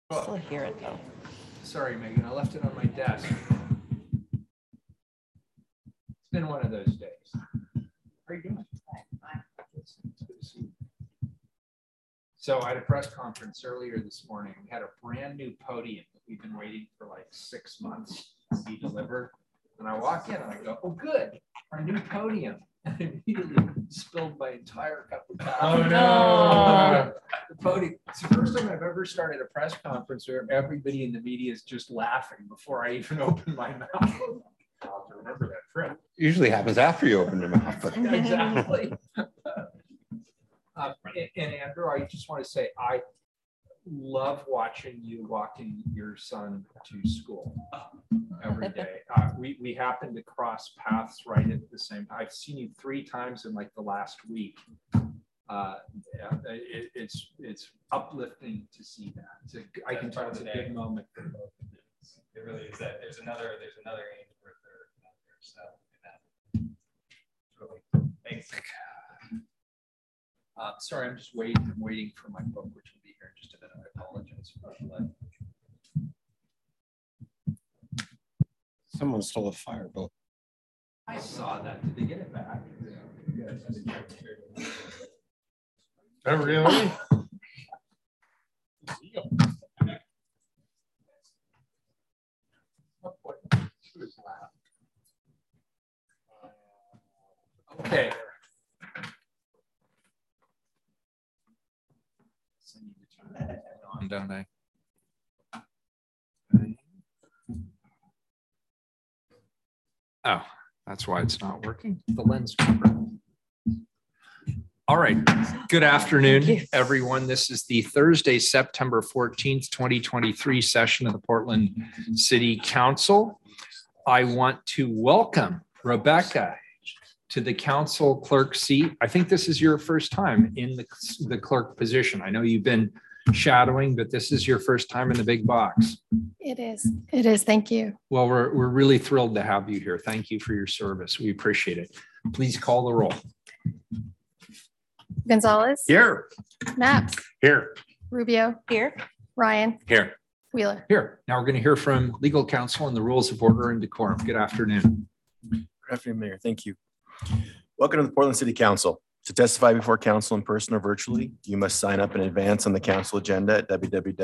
Still hear it though. Sorry, Megan, I left it on my desk. It's been one of those days. How are you doing? It's good to see you. So I had a press conference earlier this morning. We had a brand new podium that we've been waiting for like 6 months to be delivered. And I walk in and I go, oh, good, our new podium. And I immediately spilled my entire cup of coffee. Oh, no. The podium. It's the first time I've ever started a press conference where everybody in the media is just laughing before I even open my mouth. I'll have to remember that trip. Usually happens after you open your mouth. Exactly. And Andrew, I just want to say, I love watching you walking your son to school every day. We happen to cross paths right at the same time. I've seen you 3 times in like the last week. It's uplifting to see that. I can tell it's a big moment for both of you. It really is that. There's another aim for third out there. So really, thanks. Sorry, I'm just waiting. I'm waiting for my book, which will be here in just a minute. I apologize for that. Someone stole a firebolt. I saw that. Did they get it back? Oh, really? Okay. Don't I? Oh, that's why it's not working. The lens cover. All right. Good afternoon, everyone. This is the Thursday, September 14th, 2023 session of the Portland City Council. I want to welcome Rebecca to the council clerk seat. I think this is your first time in the clerk position. I know you've been shadowing, but this is your first time in the big box. It is. It is. Thank you. Well, we're really thrilled to have you here. Thank you for your service. We appreciate it. Please call the roll. Gonzalez. Here. Knapp. Here. Rubio. Here. Ryan. Here. Wheeler. Here. Now we're going to hear from legal counsel on the rules of order and decorum. Good afternoon. Good afternoon, Mayor. Thank you. Welcome to the Portland City Council. To testify before council in person or virtually, you must sign up in advance on the council agenda at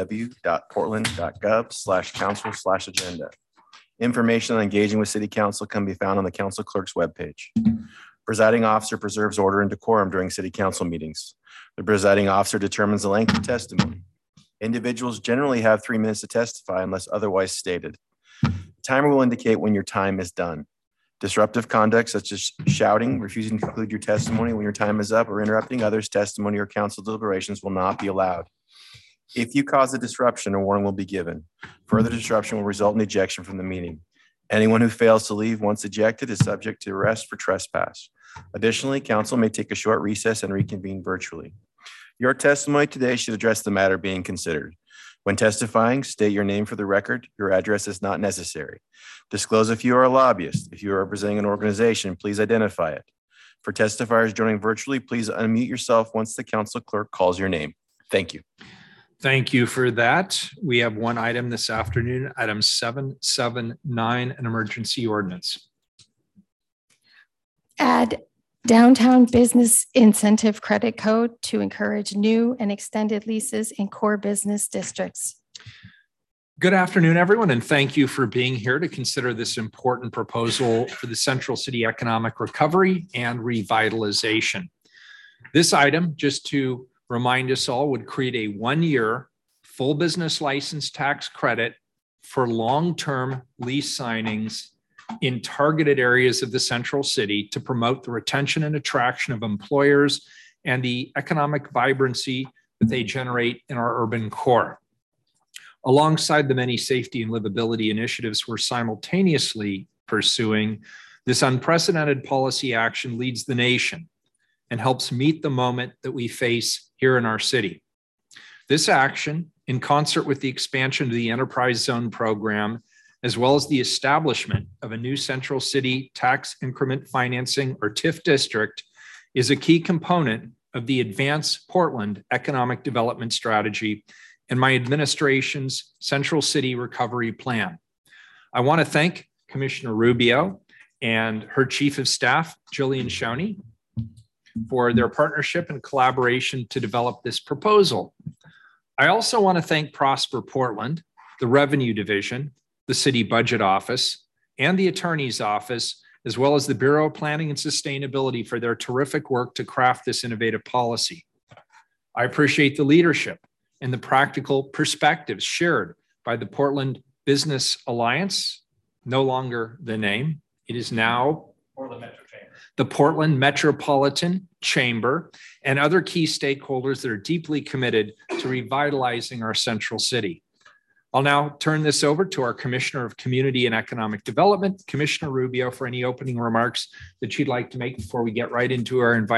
www.portland.gov/council/agenda. Information on engaging with city council can be found on the council clerk's webpage. Presiding officer preserves order and decorum during city council meetings. The presiding officer determines the length of testimony. Individuals generally have 3 minutes to testify unless otherwise stated. The timer will indicate when your time is done. Disruptive conduct such as shouting, refusing to conclude your testimony when your time is up, or interrupting others' testimony or council deliberations will not be allowed. If you cause a disruption, a warning will be given. Further disruption will result in ejection from the meeting. Anyone who fails to leave once ejected is subject to arrest for trespass. Additionally, council may take a short recess and reconvene virtually. Your testimony today should address the matter being considered. When testifying, state your name for the record. Your address is not necessary. Disclose if you are a lobbyist. If you are representing an organization, please identify it. For testifiers joining virtually, please unmute yourself once the council clerk calls your name. Thank you. Thank you for that. We have one item this afternoon, item 779, an emergency ordinance. Add downtown business incentive credit code to encourage new and extended leases in core business districts. Good afternoon, everyone, and thank you for being here to consider this important proposal for the Central City economic recovery and revitalization. This item, just to remind us all, would create a 1-year full business license tax credit for long-term lease signings in targeted areas of the Central City to promote the retention and attraction of employers and the economic vibrancy that they generate in our urban core. Alongside the many safety and livability initiatives we're simultaneously pursuing, this unprecedented policy action leads the nation and helps meet the moment that we face here in our city. This action, in concert with the expansion of the Enterprise Zone program, as well as the establishment of a new Central City Tax Increment Financing or TIF district, is a key component of the Advance Portland economic development strategy and my administration's Central City Recovery Plan. I want to thank Commissioner Rubio and her Chief of Staff, Jillian Shoney, for their partnership and collaboration to develop this proposal. I also want to thank Prosper Portland, the Revenue Division, the City Budget Office, and the Attorney's Office, as well as the Bureau of Planning and Sustainability for their terrific work to craft this innovative policy. I appreciate the leadership and the practical perspectives shared by the Portland Business Alliance, no longer the name. It is now Portland Metro Chamber. The Portland Metropolitan Chamber, and other key stakeholders that are deeply committed to revitalizing our central city. I'll now turn this over to our Commissioner of Community and Economic Development, Commissioner Rubio, for any opening remarks that she'd like to make before we get right into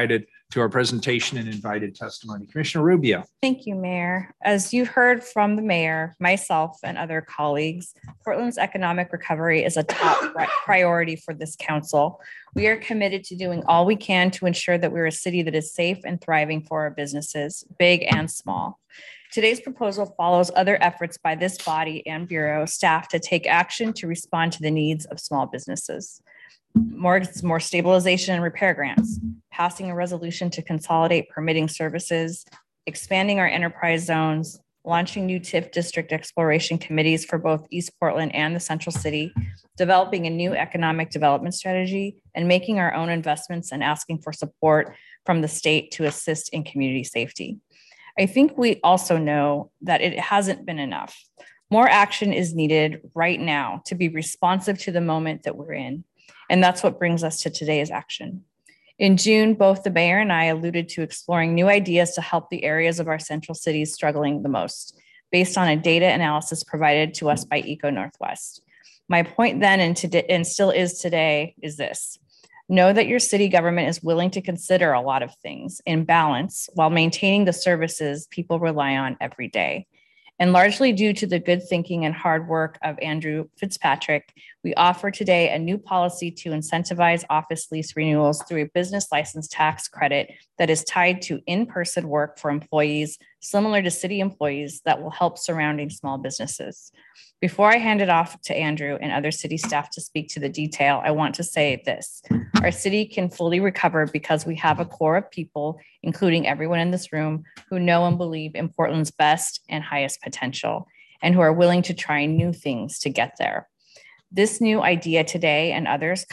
our presentation and invited testimony. Commissioner Rubio. Thank you, Mayor. As you heard from the mayor, myself, and other colleagues, Portland's economic recovery is a top priority for this council. We are committed to doing all we can to ensure that we're a city that is safe and thriving for our businesses, big and small. Today's proposal follows other efforts by this body and Bureau staff to take action to respond to the needs of small businesses. More stabilization and repair grants, passing a resolution to consolidate permitting services, expanding our enterprise zones, launching new TIF district exploration committees for both East Portland and the Central City, developing a new economic development strategy, and making our own investments and asking for support from the state to assist in community safety. I think we also know that it hasn't been enough. More action is needed right now to be responsive to the moment that we're in. And that's what brings us to today's action. In June, both the mayor and I alluded to exploring new ideas to help the areas of our central cities struggling the most, based on a data analysis provided to us by Eco Northwest. My point then and still is today is this. Know that your city government is willing to consider a lot of things in balance while maintaining the services people rely on every day. And largely due to the good thinking and hard work of Andrew Fitzpatrick, we offer today a new policy to incentivize office lease renewals through a business license tax credit that is tied to in-person work for employees similar to city employees that will help surrounding small businesses. Before I hand it off to Andrew and other city staff to speak to the detail, I want to say this. Our city can fully recover because we have a core of people, including everyone in this room, who know and believe in Portland's best and highest potential, and who are willing to try new things to get there. This new idea today and others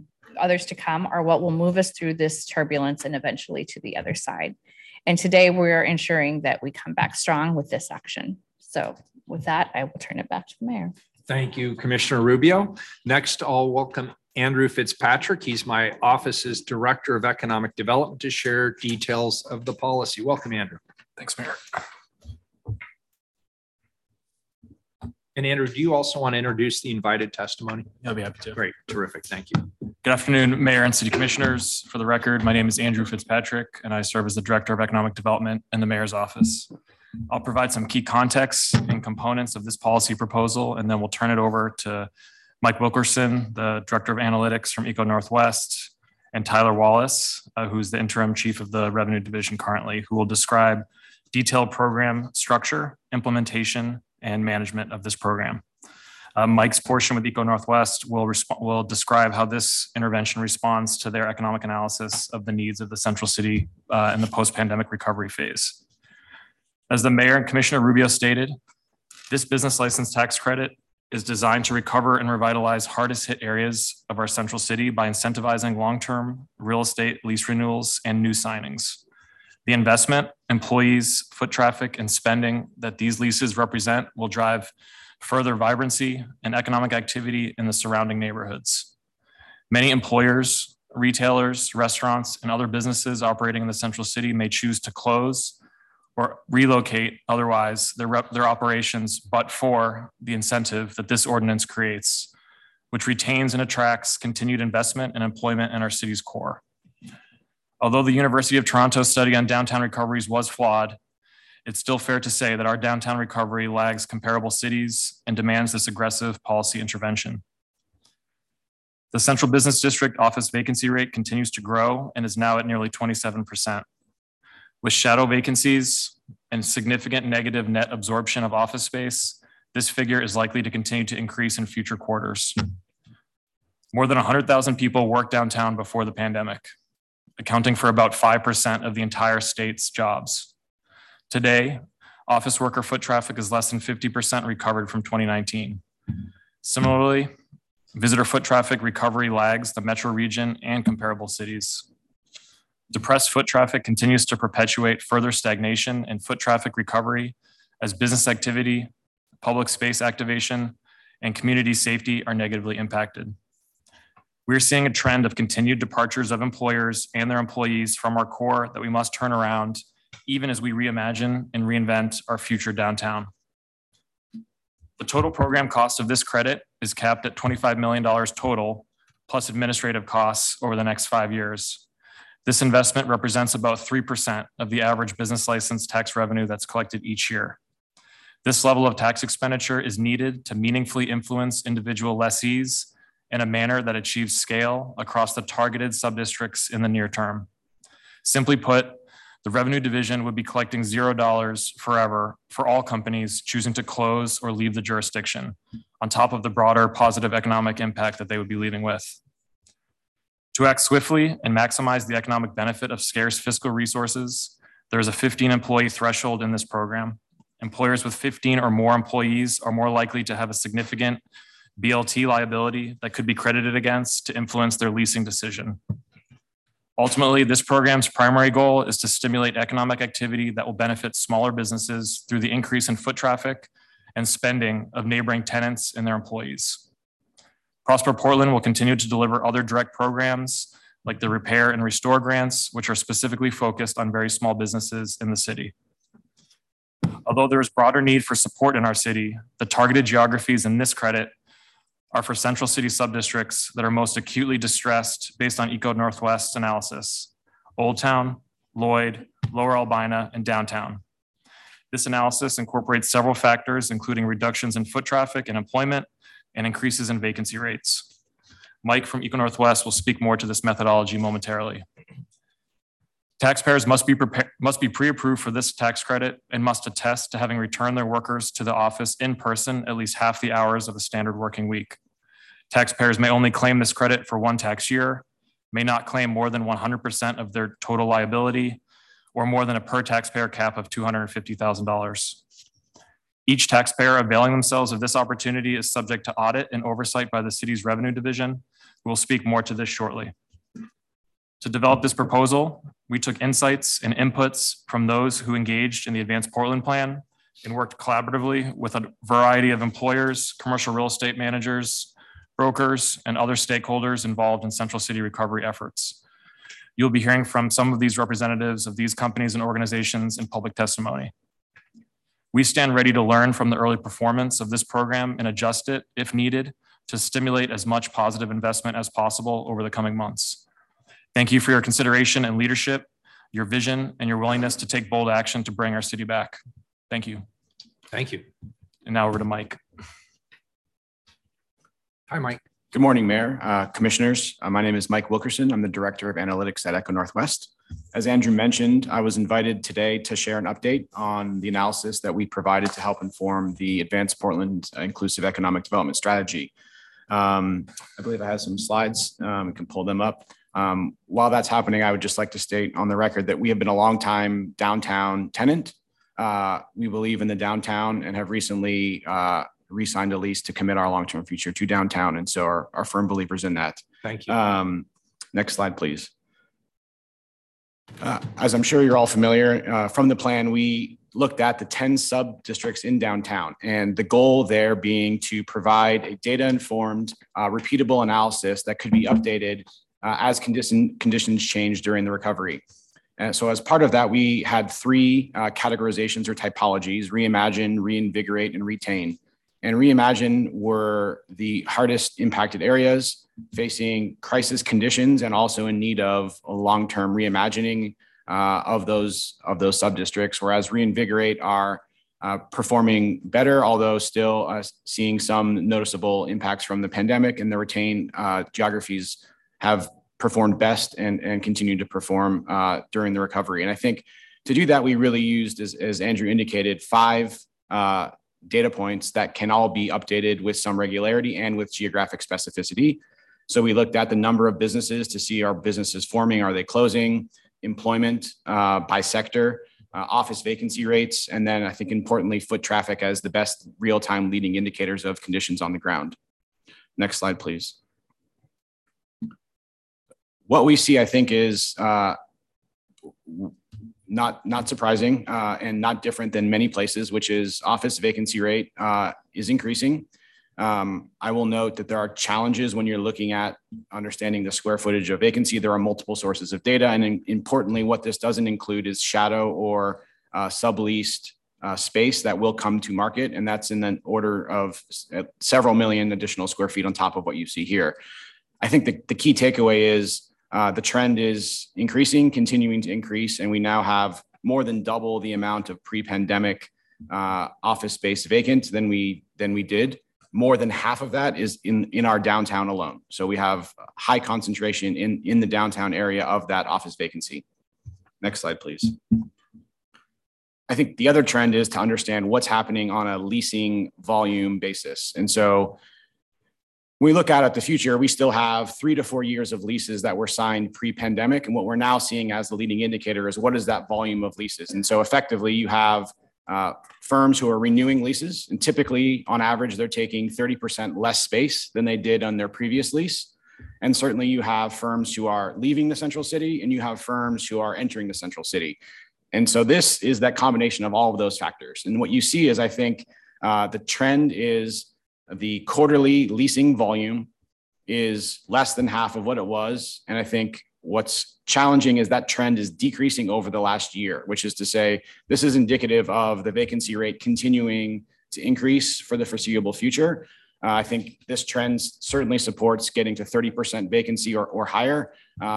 to come are what will move us through this turbulence and eventually to the other side. And today we are ensuring that we come back strong with this action. So with that, I will turn it back to the mayor. Thank you, Commissioner Rubio. Next, I'll welcome Andrew Fitzpatrick. He's my office's Director of Economic Development to share details of the policy. Welcome, Andrew. Thanks, Mayor. And Andrew, do you also want to introduce the invited testimony? I'll be happy to. Great, terrific, thank you. Good afternoon, Mayor and City Commissioners. For the record, my name is Andrew Fitzpatrick, and I serve as the Director of Economic Development in the Mayor's office. I'll provide some key context and components of this policy proposal, and then we'll turn it over to Mike Wilkerson, the Director of Analytics from Eco Northwest, and Tyler Wallace, who's the Interim Chief of the Revenue Division currently, who will describe detailed program structure, implementation, and management of this program. Mike's portion with Eco Northwest will describe how this intervention responds to their economic analysis of the needs of the Central City in the post-pandemic recovery phase. As the Mayor and Commissioner Rubio stated, this business license tax credit is designed to recover and revitalize hardest hit areas of our Central City by incentivizing long-term real estate lease renewals and new signings. The investment, employees, foot traffic, and spending that these leases represent will drive further vibrancy and economic activity in the surrounding neighborhoods. Many employers, retailers, restaurants, and other businesses operating in the Central City may choose to close or relocate otherwise their operations, but for the incentive that this ordinance creates, which retains and attracts continued investment and employment in our city's core. Although the University of Toronto study on downtown recoveries was flawed, it's still fair to say that our downtown recovery lags comparable cities and demands this aggressive policy intervention. The Central Business District office vacancy rate continues to grow and is now at nearly 27%. With shadow vacancies and significant negative net absorption of office space, this figure is likely to continue to increase in future quarters. More than 100,000 people worked downtown before the pandemic, accounting for about 5% of the entire state's jobs. Today, office worker foot traffic is less than 50% recovered from 2019. Similarly, visitor foot traffic recovery lags the metro region and comparable cities. Depressed foot traffic continues to perpetuate further stagnation in foot traffic recovery as business activity, public space activation, and community safety are negatively impacted. We're seeing a trend of continued departures of employers and their employees from our core that we must turn around, even as we reimagine and reinvent our future downtown. The total program cost of this credit is capped at $25 million total, plus administrative costs over the next 5 years. This investment represents about 3% of the average business license tax revenue that's collected each year. This level of tax expenditure is needed to meaningfully influence individual lessees in a manner that achieves scale across the targeted subdistricts in the near term. Simply put, the revenue division would be collecting $0 forever for all companies choosing to close or leave the jurisdiction, on top of the broader positive economic impact that they would be leaving with. To act swiftly and maximize the economic benefit of scarce fiscal resources, there is a 15 employee threshold in this program. Employers with 15 or more employees are more likely to have a significant BLT liability that could be credited against to influence their leasing decision. Ultimately, this program's primary goal is to stimulate economic activity that will benefit smaller businesses through the increase in foot traffic and spending of neighboring tenants and their employees. Prosper Portland will continue to deliver other direct programs like the repair and restore grants, which are specifically focused on very small businesses in the city. Although there is broader need for support in our city, the targeted geographies in this credit are for central city subdistricts that are most acutely distressed based on Eco Northwest's analysis: Old Town, Lloyd, Lower Albina, and Downtown. This analysis incorporates several factors, including reductions in foot traffic and employment and increases in vacancy rates. Mike from Eco Northwest will speak more to this methodology momentarily. Taxpayers must be pre-approved for this tax credit and must attest to having returned their workers to the office in person at least half the hours of a standard working week. Taxpayers may only claim this credit for one tax year, may not claim more than 100% of their total liability, or more than a per taxpayer cap of $250,000. Each taxpayer availing themselves of this opportunity is subject to audit and oversight by the city's revenue division. We'll speak more to this shortly. To develop this proposal, we took insights and inputs from those who engaged in the Advanced Portland Plan and worked collaboratively with a variety of employers, commercial real estate managers, brokers, and other stakeholders involved in Central City recovery efforts. You'll be hearing from some of these representatives of these companies and organizations in public testimony. We stand ready to learn from the early performance of this program and adjust it, if needed, to stimulate as much positive investment as possible over the coming months. Thank you for your consideration and leadership, your vision, and your willingness to take bold action to bring our city back. Thank you. Thank you. And now over to Mike. Hi, Mike. Good morning, Mayor, Commissioners. My name is Mike Wilkerson. I'm the Director of Analytics at Eco Northwest. As Andrew mentioned, I was invited today to share an update on the analysis that we provided to help inform the Advanced Portland Inclusive Economic Development Strategy. I believe I have some slides. We can pull them up. While that's happening, I would just like to state on the record that we have been a long-time downtown tenant. We believe in the downtown and have recently re-signed a lease to commit our long-term future to downtown. And so are firm believers in that. Thank you. Next slide, please. As I'm sure you're all familiar, from the plan, we looked at the 10 sub-districts in downtown, and the goal there being to provide a data-informed, repeatable analysis that could be updated as conditions change during the recovery. And so as part of that, we had 3 categorizations or typologies: reimagine, reinvigorate, and retain. And reimagine were the hardest impacted areas facing crisis conditions and also in need of a long-term reimagining of those sub-districts, whereas reinvigorate are performing better, although still seeing some noticeable impacts from the pandemic, and the retain geographies have performed best and continue to perform during the recovery. And I think To do that, we really used, as Andrew indicated, 5 data points that can all be updated with some regularity and with geographic specificity. So we looked at the number of businesses to see, are businesses forming, are they closing, employment by sector, office vacancy rates, and then I think importantly, foot traffic as the best real-time leading indicators of conditions on the ground. Next slide, please. What we see, I think, is not surprising and not different than many places, which is office vacancy rate is increasing. I will note that there are challenges when you're looking at understanding the square footage of vacancy. There are multiple sources of data. And importantly, what this doesn't include is shadow or subleased space that will come to market. And that's in the order of several million additional square feet on top of what you see here. I think the key takeaway is the trend is increasing, continuing to increase. And we now have more than double the amount of pre-pandemic office space vacant than we did. More than half of that is in our downtown alone. So we have high concentration in the downtown area of that office vacancy. Next slide, please. I think the other trend is to understand what's happening on a leasing volume basis. And so when we look out at the future, we still have 3 to 4 years of leases that were signed pre-pandemic. And what we're now seeing as the leading indicator is what is that volume of leases? And so effectively you have firms who are renewing leases, and typically on average, they're taking 30% less space than they did on their previous lease. And certainly you have firms who are leaving the central city and you have firms who are entering the central city. And so this is that combination of all of those factors. And what you see is, I think the trend is the quarterly leasing volume is less than half of what it was. And I think what's challenging is that trend is decreasing over the last year, which is to say, this is indicative of the vacancy rate continuing to increase for the foreseeable future. I think this trend certainly supports getting to 30% vacancy or higher.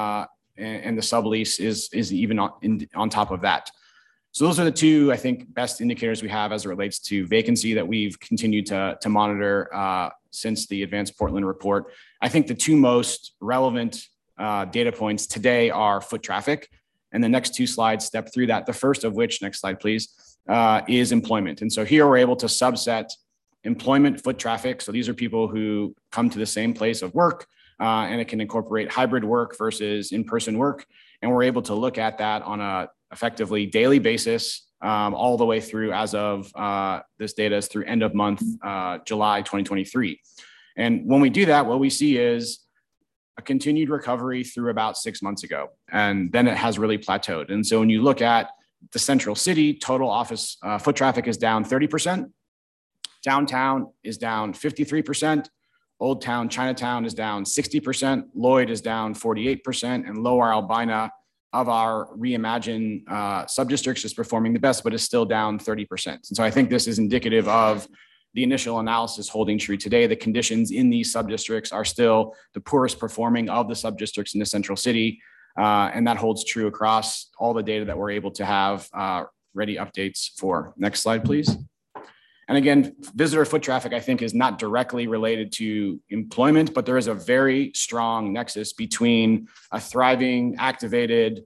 And the sublease is even on top of that. So those are the two, I think, best indicators we have as it relates to vacancy that we've continued to monitor since the Advanced Portland report. I think the two most relevant data points today are foot traffic. And the next two slides step through that. The first of which, next slide, please, is employment. And so here we're able to subset employment foot traffic. So these are people who come to the same place of work, and it can incorporate hybrid work versus in-person work. And we're able to look at that on a effectively daily basis all the way through as of this data is through end of month, July 2023. And when we do that, what we see is a continued recovery through about 6 months ago, and then it has really plateaued. And so when you look at the central city, total office foot traffic is down 30%. Downtown is down 53%. Old Town, Chinatown is down 60%. Lloyd is down 48%. And Lower Albina of our reimagined subdistricts is performing the best, but is still down 30%. And so I think this is indicative of the initial analysis holding true today. The conditions in these subdistricts are still the poorest performing of the subdistricts in the central city. And that holds true across all the data that we're able to have ready updates for. Next slide, please. And again, visitor foot traffic, I think, is not directly related to employment, but there is a very strong nexus between a thriving, activated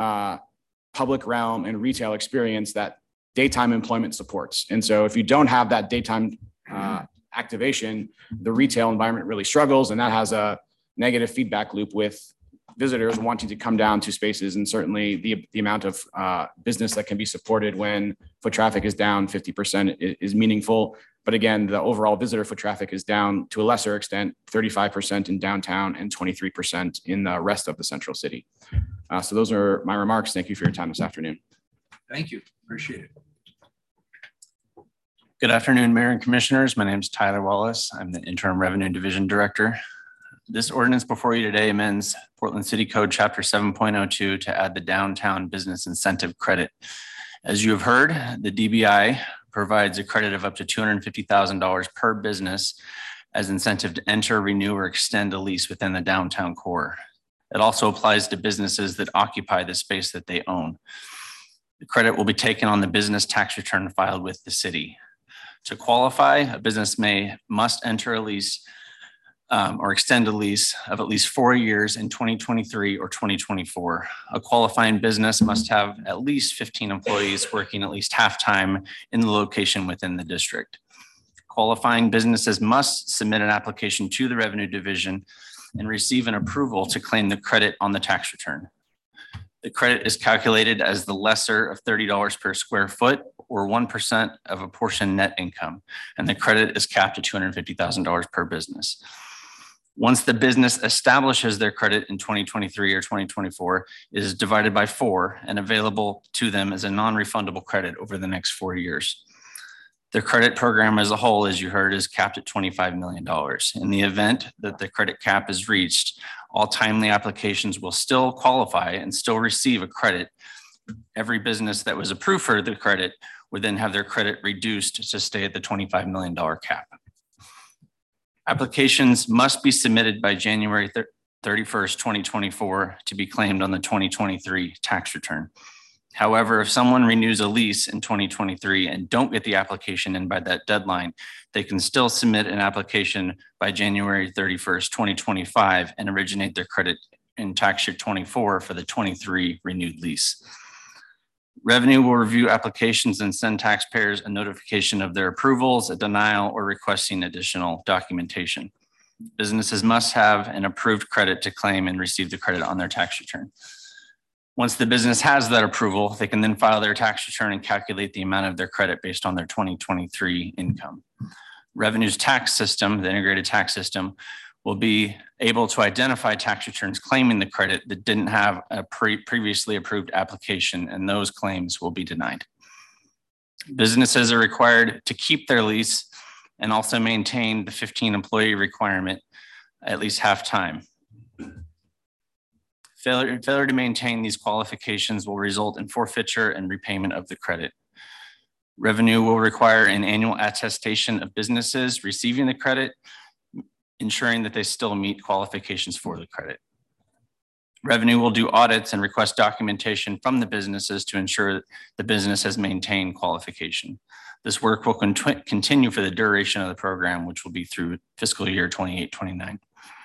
public realm and retail experience that daytime employment supports. And so if you don't have that daytime activation, the retail environment really struggles, and that has a negative feedback loop with visitors wanting to come down to spaces. And certainly the amount of business that can be supported when foot traffic is down 50% is meaningful. But again, the overall visitor foot traffic is down to a lesser extent, 35% in downtown and 23% in the rest of the central city. So those are my remarks. Thank you for your time this afternoon. Thank you. Appreciate it. Good afternoon, Mayor and Commissioners. My name is Tyler Wallace. I'm the Interim Revenue Division Director. This ordinance before you today amends Portland City Code Chapter 7.02 to add the Downtown Business Incentive Credit. As you have heard, the DBI provides a credit of up to $250,000 per business as incentive to enter, renew, or extend a lease within the downtown core. It also applies to businesses that occupy the space that they own. The credit will be taken on the business tax return filed with the city. To qualify, a business must enter a lease or extend a lease of at least 4 years in 2023 or 2024. A qualifying business must have at least 15 employees working at least half-time in the location within the district. Qualifying businesses must submit an application to the Revenue Division and receive an approval to claim the credit on the tax return. The credit is calculated as the lesser of $30 per square foot or 1% of a portion net income, and the credit is capped at $250,000 per business. Once the business establishes their credit in 2023 or 2024, it is divided by 4 and available to them as a non-refundable credit over the next 4 years. The credit program as a whole, as you heard, is capped at $25 million. In the event that the credit cap is reached, all timely applications will still qualify and still receive a credit. Every business that was approved for the credit would then have their credit reduced to stay at the $25 million cap. Applications must be submitted by January 31st, 2024 to be claimed on the 2023 tax return. However, if someone renews a lease in 2023 and don't get the application in by that deadline, they can still submit an application by January 31st, 2025 and originate their credit in tax year 24 for the 23 renewed lease. Revenue will review applications and send taxpayers a notification of their approvals, a denial, or requesting additional documentation. Businesses must have an approved credit to claim and receive the credit on their tax return. Once the business has that approval, they can then file their tax return and calculate the amount of their credit based on their 2023 income. Revenue's tax system, the integrated tax system, will be able to identify tax returns claiming the credit that didn't have a previously approved application, and those claims will be denied. Businesses are required to keep their lease and also maintain the 15 employee requirement at least half-time. Failure to maintain these qualifications will result in forfeiture and repayment of the credit. Revenue will require an annual attestation of businesses receiving the credit, ensuring that they still meet qualifications for the credit. Revenue will do audits and request documentation from the businesses to ensure the business has maintained qualification. This work will continue for the duration of the program, which will be through fiscal year 28-29.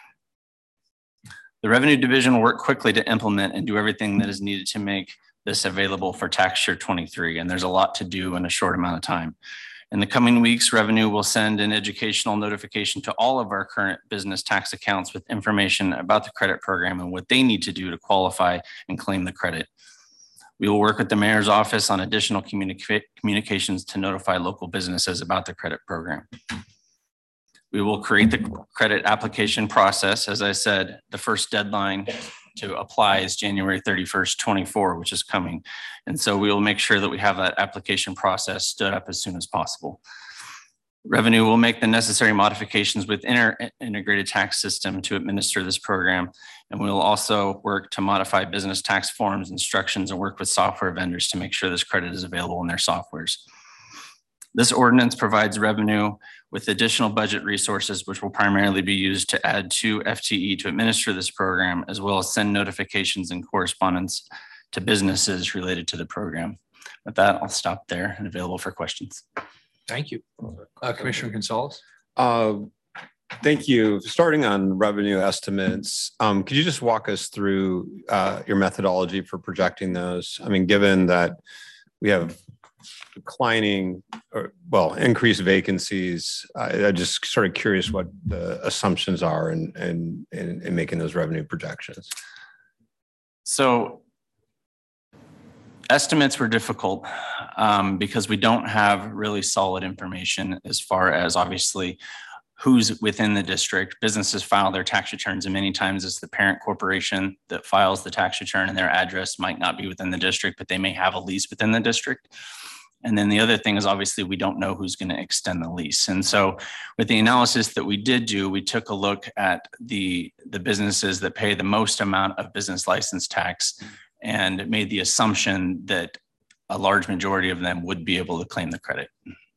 The Revenue Division will work quickly to implement and do everything that is needed to make this available for tax year 23, and there's a lot to do in a short amount of time. In the coming weeks, Revenue will send an educational notification to all of our current business tax accounts with information about the credit program and what they need to do to qualify and claim the credit. We will work with the mayor's office on additional communications to notify local businesses about the credit program. We will create the credit application process. As I said, the first deadline to apply is January 31st, 24, which is coming. And so we will make sure that we have that application process stood up as soon as possible. Revenue will make the necessary modifications within our integrated tax system to administer this program. And we will also work to modify business tax forms, instructions, and work with software vendors to make sure this credit is available in their softwares. This ordinance provides Revenue with additional budget resources, which will primarily be used to add 2 FTE to administer this program, as well as send notifications and correspondence to businesses related to the program. With that, I'll stop there and available for questions. Thank you. Commissioner Gonzalez. Thank you. Starting on revenue estimates, could you just walk us through your methodology for projecting those? I mean, given that we have declining or increased vacancies, I'm just sort of curious what the assumptions are in making those revenue projections. So estimates were difficult because we don't have really solid information as far as obviously who's within the district. Businesses file their tax returns, and many times it's the parent corporation that files the tax return, and their address might not be within the district, but they may have a lease within the district. And then the other thing is obviously we don't know who's going to extend the lease. And so with the analysis that we did do, we took a look at the businesses that pay the most amount of business license tax and made the assumption that a large majority of them would be able to claim the credit.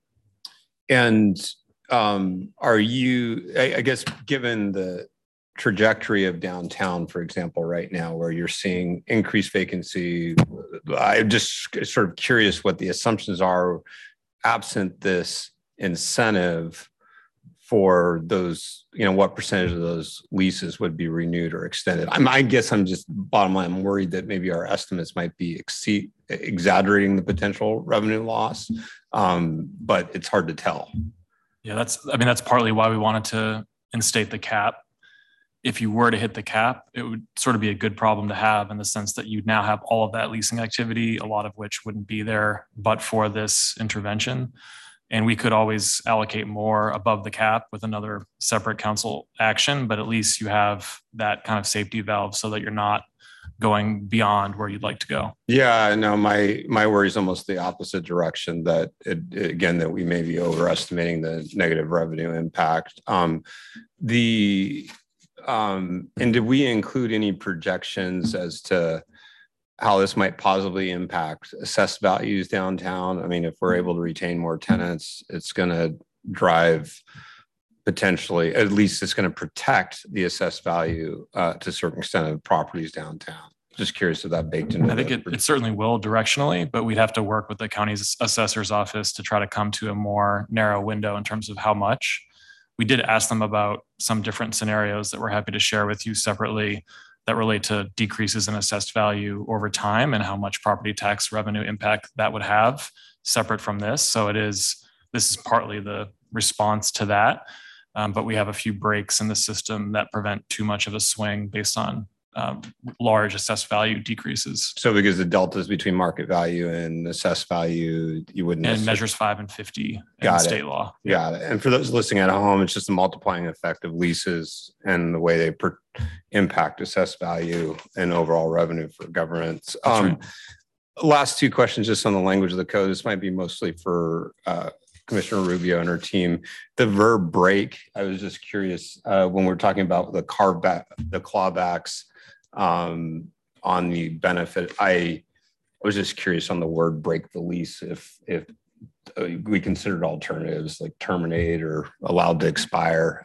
And are you, I guess, given the trajectory of downtown, for example, right now, where you're seeing increased vacancy, I'm just sort of curious what the assumptions are absent this incentive for those, what percentage of those leases would be renewed or extended? I guess I'm just bottom line, I'm worried that maybe our estimates might be exaggerating the potential revenue loss, but it's hard to tell. Yeah, that's partly why we wanted to instate the cap. If you were to hit the cap, it would sort of be a good problem to have in the sense that you'd now have all of that leasing activity, a lot of which wouldn't be there but for this intervention. And we could always allocate more above the cap with another separate council action, but at least you have that kind of safety valve so that you're not going beyond where you'd like to go. Yeah, no, my worry is almost the opposite direction, that that we may be overestimating the negative revenue impact. And did we include any projections as to how this might positively impact assessed values downtown? I mean, if we're able to retain more tenants, it's going to drive potentially, at least it's going to protect the assessed value to a certain extent of properties downtown. Just curious if that baked into. I think it certainly will directionally, but we'd have to work with the county's assessor's office to try to come to a more narrow window in terms of how much. We did ask them about some different scenarios that we're happy to share with you separately that relate to decreases in assessed value over time and how much property tax revenue impact that would have separate from this. So this is partly the response to that. But we have a few breaks in the system that prevent too much of a swing based on large assessed value decreases. So because the deltas between market value and assessed value, you wouldn't. And measures 5 and 50 in state law. Got it. And for those listening at home, it's just a multiplying effect of leases and the way they impact assessed value and overall revenue for governments. Right. Last two questions just on the language of the code. This might be mostly for Commissioner Rubio and her team. The verb break, I was just curious when we're talking about the clawbacks on the benefit. I was just curious on the word break the lease, if we considered alternatives like terminate or allowed to expire.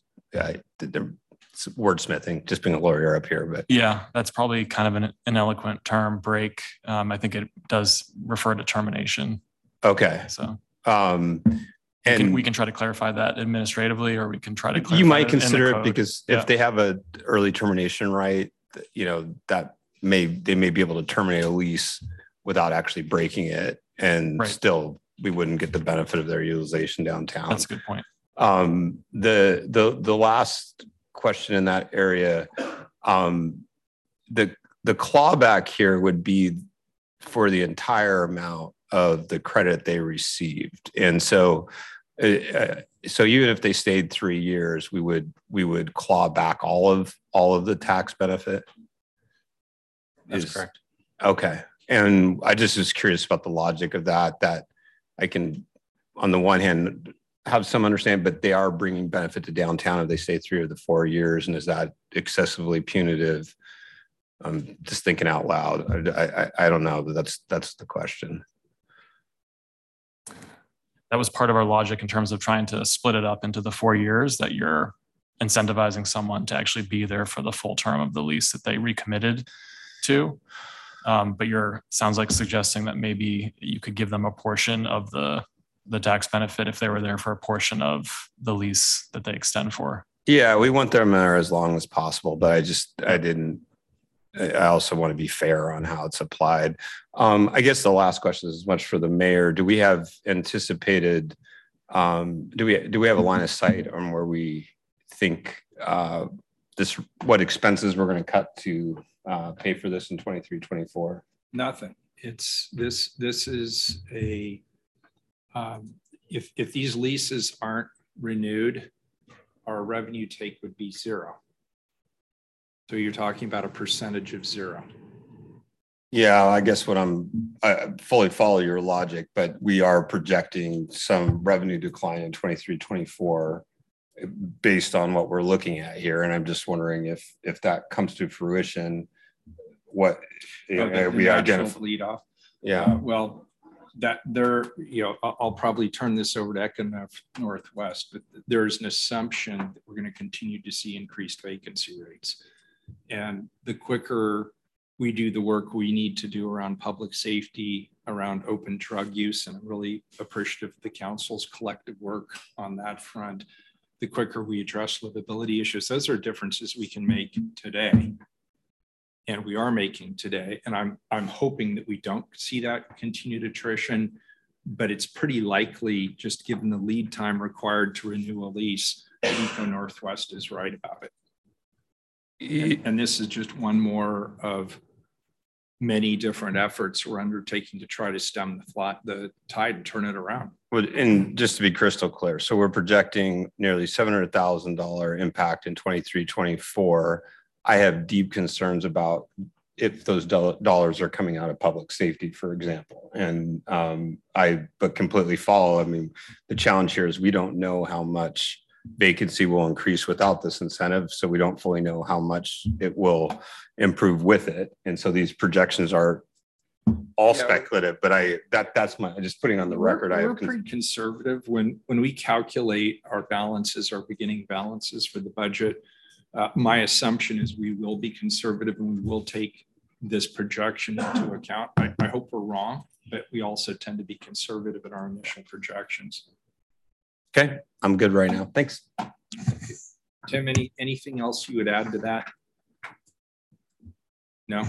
Wordsmithing, just being a lawyer up here, but yeah, that's probably kind of an eloquent term, break. I think it does refer to termination. Okay. So and we can try to clarify that administratively, or we can try to clarify. You might consider it because if they have a early termination right, that they may be able to terminate a lease without actually breaking it, and still we wouldn't get the benefit of their utilization downtown. That's a good point. The last question in that area, the clawback here would be for the entire amount of the credit they received, and so even if they stayed 3 years, we would claw back all of the tax benefit. That's correct. Okay, and I just was curious about the logic of that. That I can, on the one hand, have some understanding, but they are bringing benefit to downtown if they stay 3 of the 4 years, and is that excessively punitive? I'm just thinking out loud. I don't know, but that's the question. That was part of our logic in terms of trying to split it up into the 4 years, that you're incentivizing someone to actually be there for the full term of the lease that they recommitted to. But sounds like suggesting that maybe you could give them a portion of the tax benefit if they were there for a portion of the lease that they extend for. Yeah, we want them there as long as possible, but I also want to be fair on how it's applied. I guess the last question is as much for the mayor. Do we have anticipated, do we have a line of sight on where we think what expenses we're going to cut to pay for this in 23-24? Nothing. This is a, if these leases aren't renewed, our revenue take would be 0. So you're talking about a percentage of 0. Yeah, I guess I fully follow your logic, but we are projecting some revenue decline in 23-24 based on what we're looking at here. And I'm just wondering if that comes to fruition, what we identify. Lead off. Yeah. Well, I'll probably turn this over to Econo Northwest, but there's an assumption that we're going to continue to see increased vacancy rates. And the quicker we do the work we need to do around public safety, around open drug use, and I'm really appreciative of the council's collective work on that front, the quicker we address livability issues. Those are differences we can make today. And we are making today. And I'm hoping that we don't see that continued attrition, but it's pretty likely, just given the lead time required to renew a lease, Eco Northwest is right about it. And this is just one more of many different efforts we're undertaking to try to stem the tide and turn it around. And just to be crystal clear, so we're projecting nearly $700,000 impact in 23-24. I have deep concerns about if those dollars are coming out of public safety, for example. And but completely follow. I mean, the challenge here is we don't know how much vacancy will increase without this incentive. So we don't fully know how much it will improve with it. And so these projections are all speculative, but that's my, just putting on the record. We're pretty conservative when we calculate our balances, our beginning balances for the budget. My assumption is we will be conservative and we will take this projection into account. I hope we're wrong, but we also tend to be conservative in our initial projections. Okay, I'm good right now. Thanks. Tim, anything else you would add to that? No?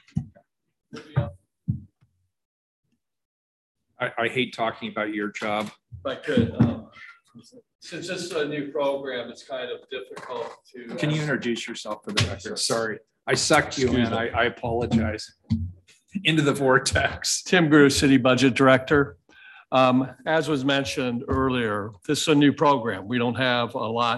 I hate talking about your job. If I could, since this is a new program, it's kind of difficult to. Can you introduce yourself for the record? Sorry, I sucked you in. I apologize. Into the vortex. Tim Grew, City Budget Director. As was mentioned earlier, this is a new program. We don't have a lot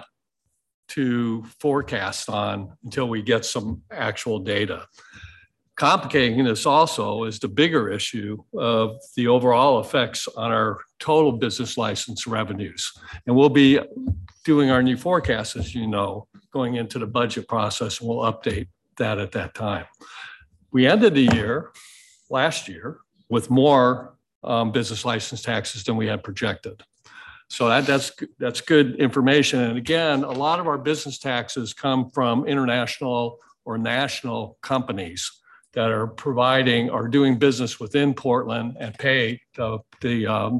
to forecast on until we get some actual data. Complicating this also is the bigger issue of the overall effects on our total business license revenues. And we'll be doing our new forecast, as you know, going into the budget process, and we'll update that at that time. We ended the year last year with more business license taxes than we had projected. So that's good information. And again, a lot of our business taxes come from international or national companies that are providing or doing business within Portland and pay the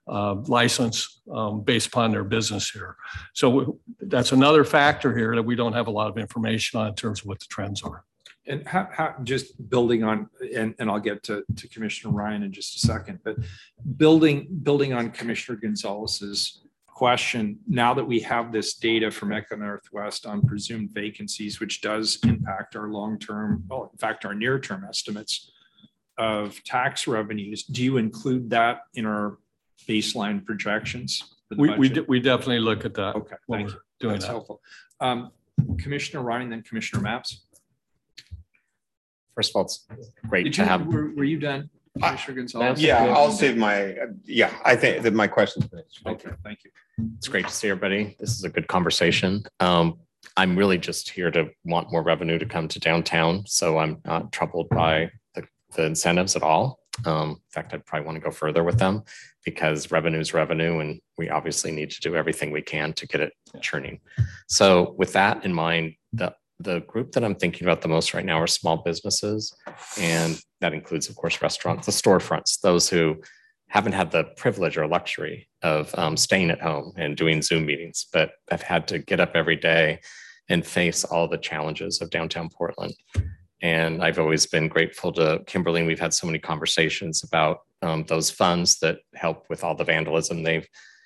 license based upon their business here. So that's another factor here that we don't have a lot of information on in terms of what the trends are. And how just building on, and I'll get to Commissioner Ryan in just a second, but building on Commissioner Gonzalez's question, now that we have this data from Eco Northwest on presumed vacancies, which does impact our long-term, well, in fact, our near-term estimates of tax revenues, do you include that in our baseline projections? We definitely look at that. Okay, thank you. That's helpful. Commissioner Ryan, then Commissioner Mapps. First of all, it's great to have. Were you done, Commissioner Gonzalez? Yeah, I'll save my, I think that my question's finished. Okay, thank you. It's great to see everybody. This is a good conversation. I'm really just here to want more revenue to come to downtown. So I'm not troubled by the incentives at all. In fact, I'd probably want to go further with them because revenue is revenue and we obviously need to do everything we can to get it churning. So with that in mind, the group that I'm thinking about the most right now are small businesses. And that includes, of course, restaurants, the storefronts, those who haven't had the privilege or luxury of staying at home and doing Zoom meetings, but have had to get up every day and face all the challenges of downtown Portland. And I've always been grateful to Kimberly. We've had so many conversations about those funds that help with all the vandalism they've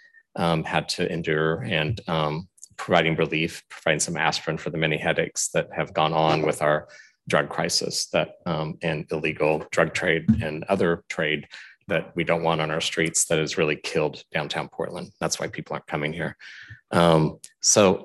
had to endure and providing relief, providing some aspirin for the many headaches that have gone on with our drug crisis and illegal drug trade and other trade that we don't want on our streets that has really killed downtown Portland. That's why people aren't coming here. So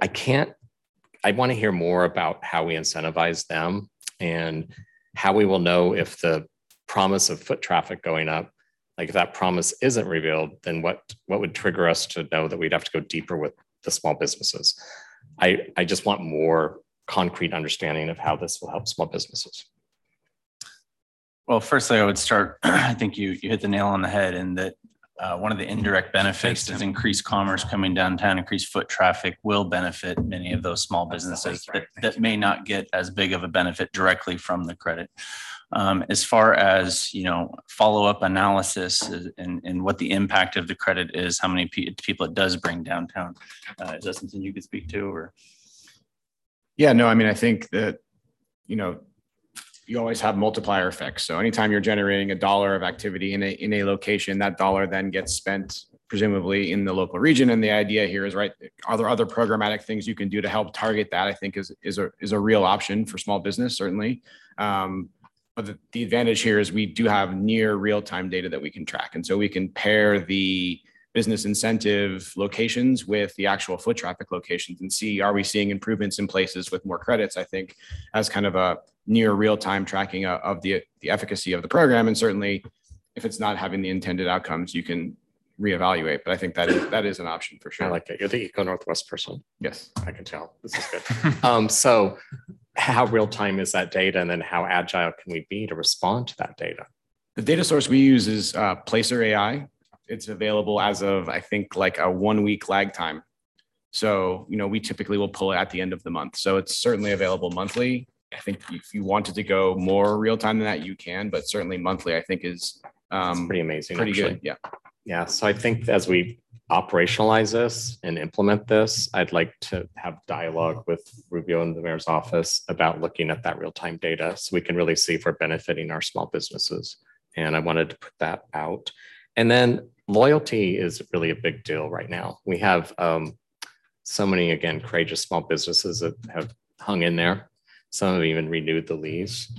I want to hear more about how we incentivize them and how we will know if the promise of foot traffic going up, like if that promise isn't revealed, then what would trigger us to know that we'd have to go deeper with the small businesses. I just want more concrete understanding of how this will help small businesses. Well, firstly, I would start, I think you hit the nail on the head in that One of the indirect benefits is increased commerce coming downtown, increased foot traffic will benefit many of those small businesses that may not get as big of a benefit directly from the credit. As far as, follow-up analysis and what the impact of the credit is, how many people it does bring downtown. Is that something you could speak to, or? Yeah, no, I mean, I think that, you always have multiplier effects. So anytime you're generating $1 of activity in a location, that dollar then gets spent presumably in the local region. And the idea here is, right, are there other programmatic things you can do to help target that? I think is a real option for small business, certainly. But the advantage here is we do have near real-time data that we can track. And so we can pair the business incentive locations with the actual foot traffic locations and see, are we seeing improvements in places with more credits? I think as kind of a near real-time tracking of the efficacy of the program. And certainly if it's not having the intended outcomes, you can reevaluate. But I think that is an option for sure. I like it. You're the Eco Northwest person. Yes. I can tell. This is good. So how real-time is that data? And then how agile can we be to respond to that data? The data source we use is Placer AI. It's available as of, I think, like a 1 week lag time. So, we typically will pull it at the end of the month. So it's certainly available monthly. I think if you wanted to go more real time than that, you can, but certainly monthly, I think is pretty amazing. Pretty actually. good. Yeah. Yeah. So I think as we operationalize this and implement this, I'd like to have dialogue with Rubio and the mayor's office about looking at that real-time data so we can really see if we're benefiting our small businesses. And I wanted to put that out. And then loyalty is really a big deal right now. We have so many, again, courageous small businesses that have hung in there. Some have even renewed the lease.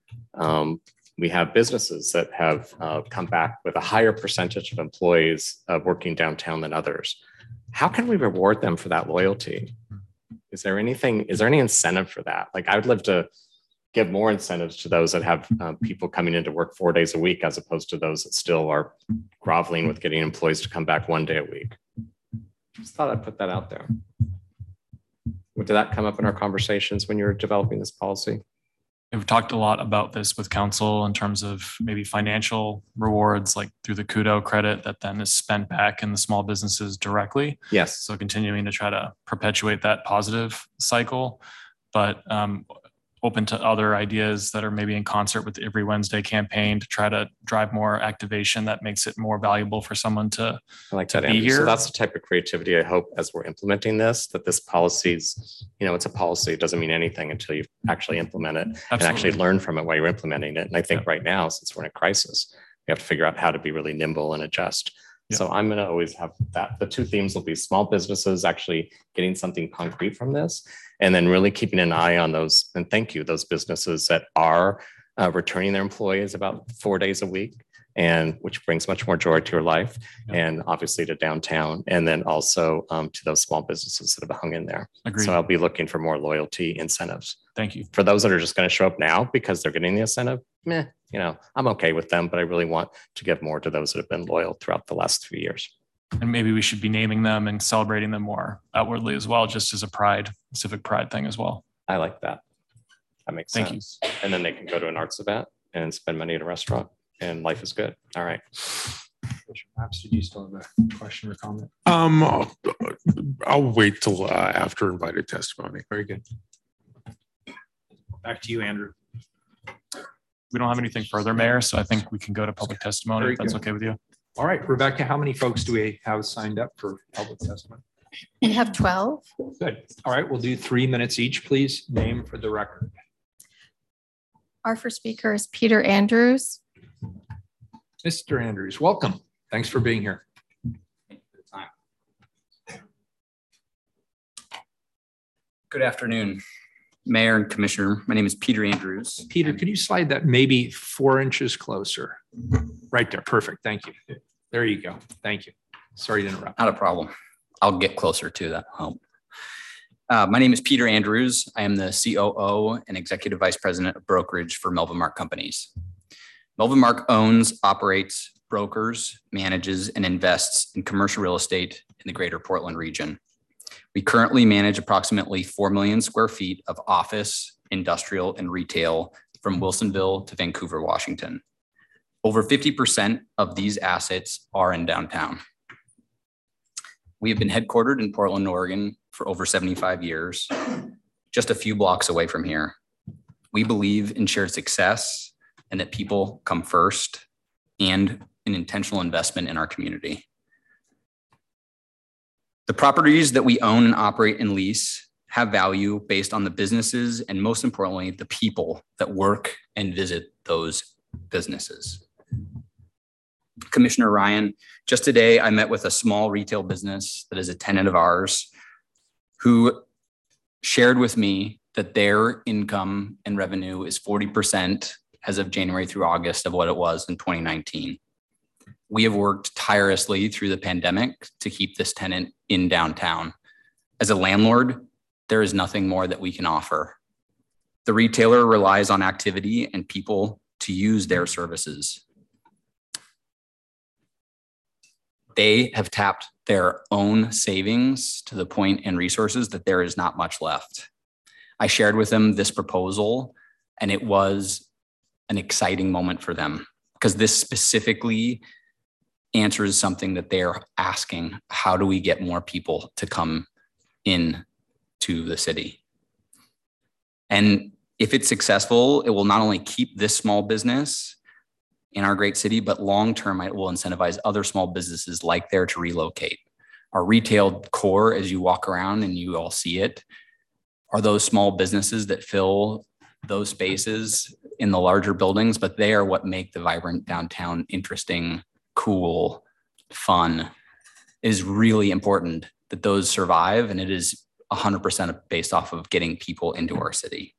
We have businesses that have come back with a higher percentage of employees working downtown than others. How can we reward them for that loyalty? Is there any incentive for that? Like, I would love to give more incentives to those that have people coming into work 4 days a week, as opposed to those that still are groveling with getting employees to come back 1 day a week. Just thought I'd put that out there. Did that come up in our conversations when you were developing this policy? We've talked a lot about this with council in terms of maybe financial rewards, like through the Kudo credit that then is spent back in the small businesses directly. Yes. So continuing to try to perpetuate that positive cycle, but open to other ideas that are maybe in concert with the Every Wednesday campaign to try to drive more activation that makes it more valuable for someone to I like that, be Andrew. here. So that's the type of creativity I hope as we're implementing this, that this policy's, it's a policy. It doesn't mean anything until you actually implement it and actually learn from it while you're implementing it. And I think right now, since we're in a crisis, we have to figure out how to be really nimble and adjust. So I'm going to always have that. The two themes will be small businesses actually getting something concrete from this, and then really keeping an eye on those. And thank you, those businesses that are returning their employees about 4 days a week, and which brings much more joy to your life, and obviously to downtown, and then also to those small businesses that have hung in there. Agreed. So I'll be looking for more loyalty incentives. Thank you. For those that are just going to show up now because they're getting the incentive, I'm okay with them, but I really want to give more to those that have been loyal throughout the last 3 years. And maybe we should be naming them and celebrating them more outwardly as well, just as a civic pride thing as well. I like that. That makes Thank sense. And then they can go to an arts event and spend money at a restaurant, and life is good. All right. Perhaps did you still have a question or comment? I'll wait till after invited testimony. Very good. Back to you, Andrew. We don't have anything further, Mayor, so I think we can go to public testimony if that's okay with you. All right, Rebecca, how many folks do we have signed up for public testimony? We have 12. Good. All right, we'll do 3 minutes each, please. Name for the record. Our first speaker is Peter Andrews. Mr. Andrews, welcome. Thanks for being here. Good afternoon, Mayor and Commissioner. My name is Peter Andrews. Peter, could you slide that maybe 4 inches closer? Right there. Perfect. Thank you. There you go. Thank you. Sorry to interrupt. Not a problem. I'll get closer to that home. My name is Peter Andrews. I am the COO and Executive Vice President of Brokerage for Melvin Mark Companies. Melvin Mark owns, operates, brokers, manages, and invests in commercial real estate in the greater Portland region. We currently manage approximately 4 million square feet of office, industrial, and retail from Wilsonville to Vancouver, Washington. Over 50% of these assets are in downtown. We have been headquartered in Portland, Oregon for over 75 years, just a few blocks away from here. We believe in shared success and that people come first, and an intentional investment in our community. The properties that we own and operate and lease have value based on the businesses and, most importantly, the people that work and visit those businesses. Commissioner Ryan, just today I met with a small retail business that is a tenant of ours who shared with me that their income and revenue is 40% as of January through August of what it was in 2019. We have worked tirelessly through the pandemic to keep this tenant in downtown. As a landlord, there is nothing more that we can offer. The retailer relies on activity and people to use their services. They have tapped their own savings to the point and resources that there is not much left. I shared with them this proposal, and it was an exciting moment for them because this specifically answers something that they're asking. How do we get more people to come in to the city? And if it's successful, it will not only keep this small business in our great city, but long-term, it will incentivize other small businesses like there to relocate. Our retail core, as you walk around and you all see it, are those small businesses that fill those spaces in the larger buildings, but they are what make the vibrant downtown interesting, cool, fun. It is really important that those survive, and it is 100% based off of getting people into our city.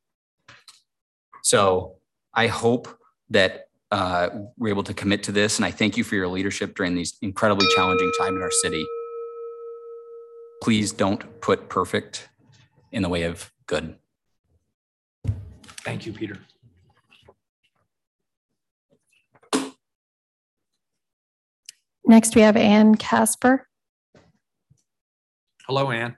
So I hope that we're able to commit to this, and I thank you for your leadership during these incredibly challenging times in our city. Please don't put perfect in the way of good. Thank you, Peter. Next, we have Ann Casper. Hello, Ann.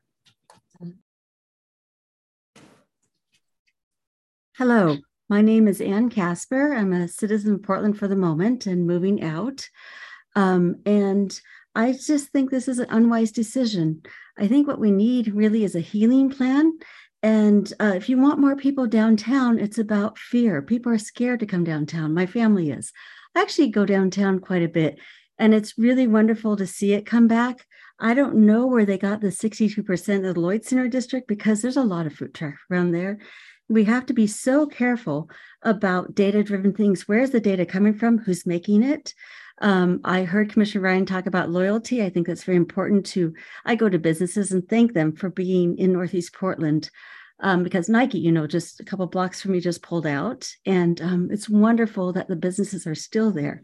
Hello, my name is Ann Casper. I'm a citizen of Portland for the moment and moving out. And I just think this is an unwise decision. I think what we need really is a healing plan. And if you want more people downtown, it's about fear. People are scared to come downtown. My family is. I actually go downtown quite a bit, and it's really wonderful to see it come back. I don't know where they got the 62% of the Lloyd Center district because there's a lot of food trucks around there. We have to be so careful about data-driven things. Where's the data coming from? Who's making it? I heard Commissioner Ryan talk about loyalty. I think that's very important I go to businesses and thank them for being in Northeast Portland because Nike, just a couple blocks from me just pulled out. And it's wonderful that the businesses are still there.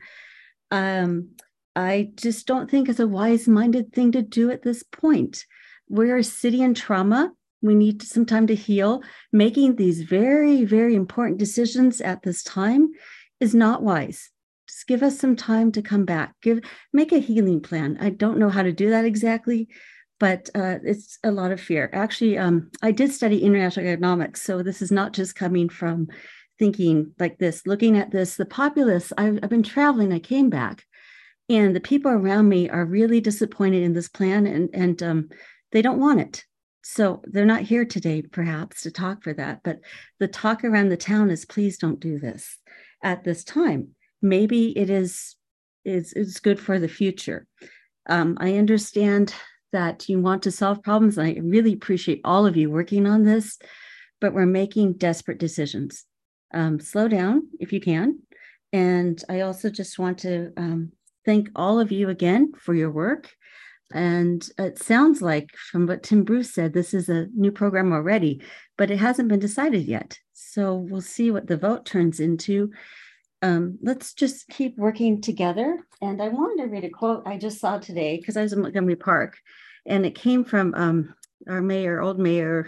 I just don't think it's a wise-minded thing to do at this point. We're a city in trauma. We need some time to heal. Making these very, very important decisions at this time is not wise. Just give us some time to come back. Make a healing plan. I don't know how to do that exactly, but it's a lot of fear. Actually, I did study international economics, so this is not just coming from thinking like this. Looking at this, the populace, I've been traveling, I came back, and the people around me are really disappointed in this plan, and they don't want it. So they're not here today, perhaps, to talk for that. But the talk around the town is, please don't do this at this time. Maybe it's good for the future. I understand that you want to solve problems. And I really appreciate all of you working on this, but we're making desperate decisions. Slow down if you can. And I also just want to thank all of you again for your work. And it sounds like from what Tim Bruce said, this is a new program already, but it hasn't been decided yet. So we'll see what the vote turns into. Let's just keep working together. And I wanted to read a quote I just saw today because I was in Montgomery Park, and it came from our mayor, old mayor,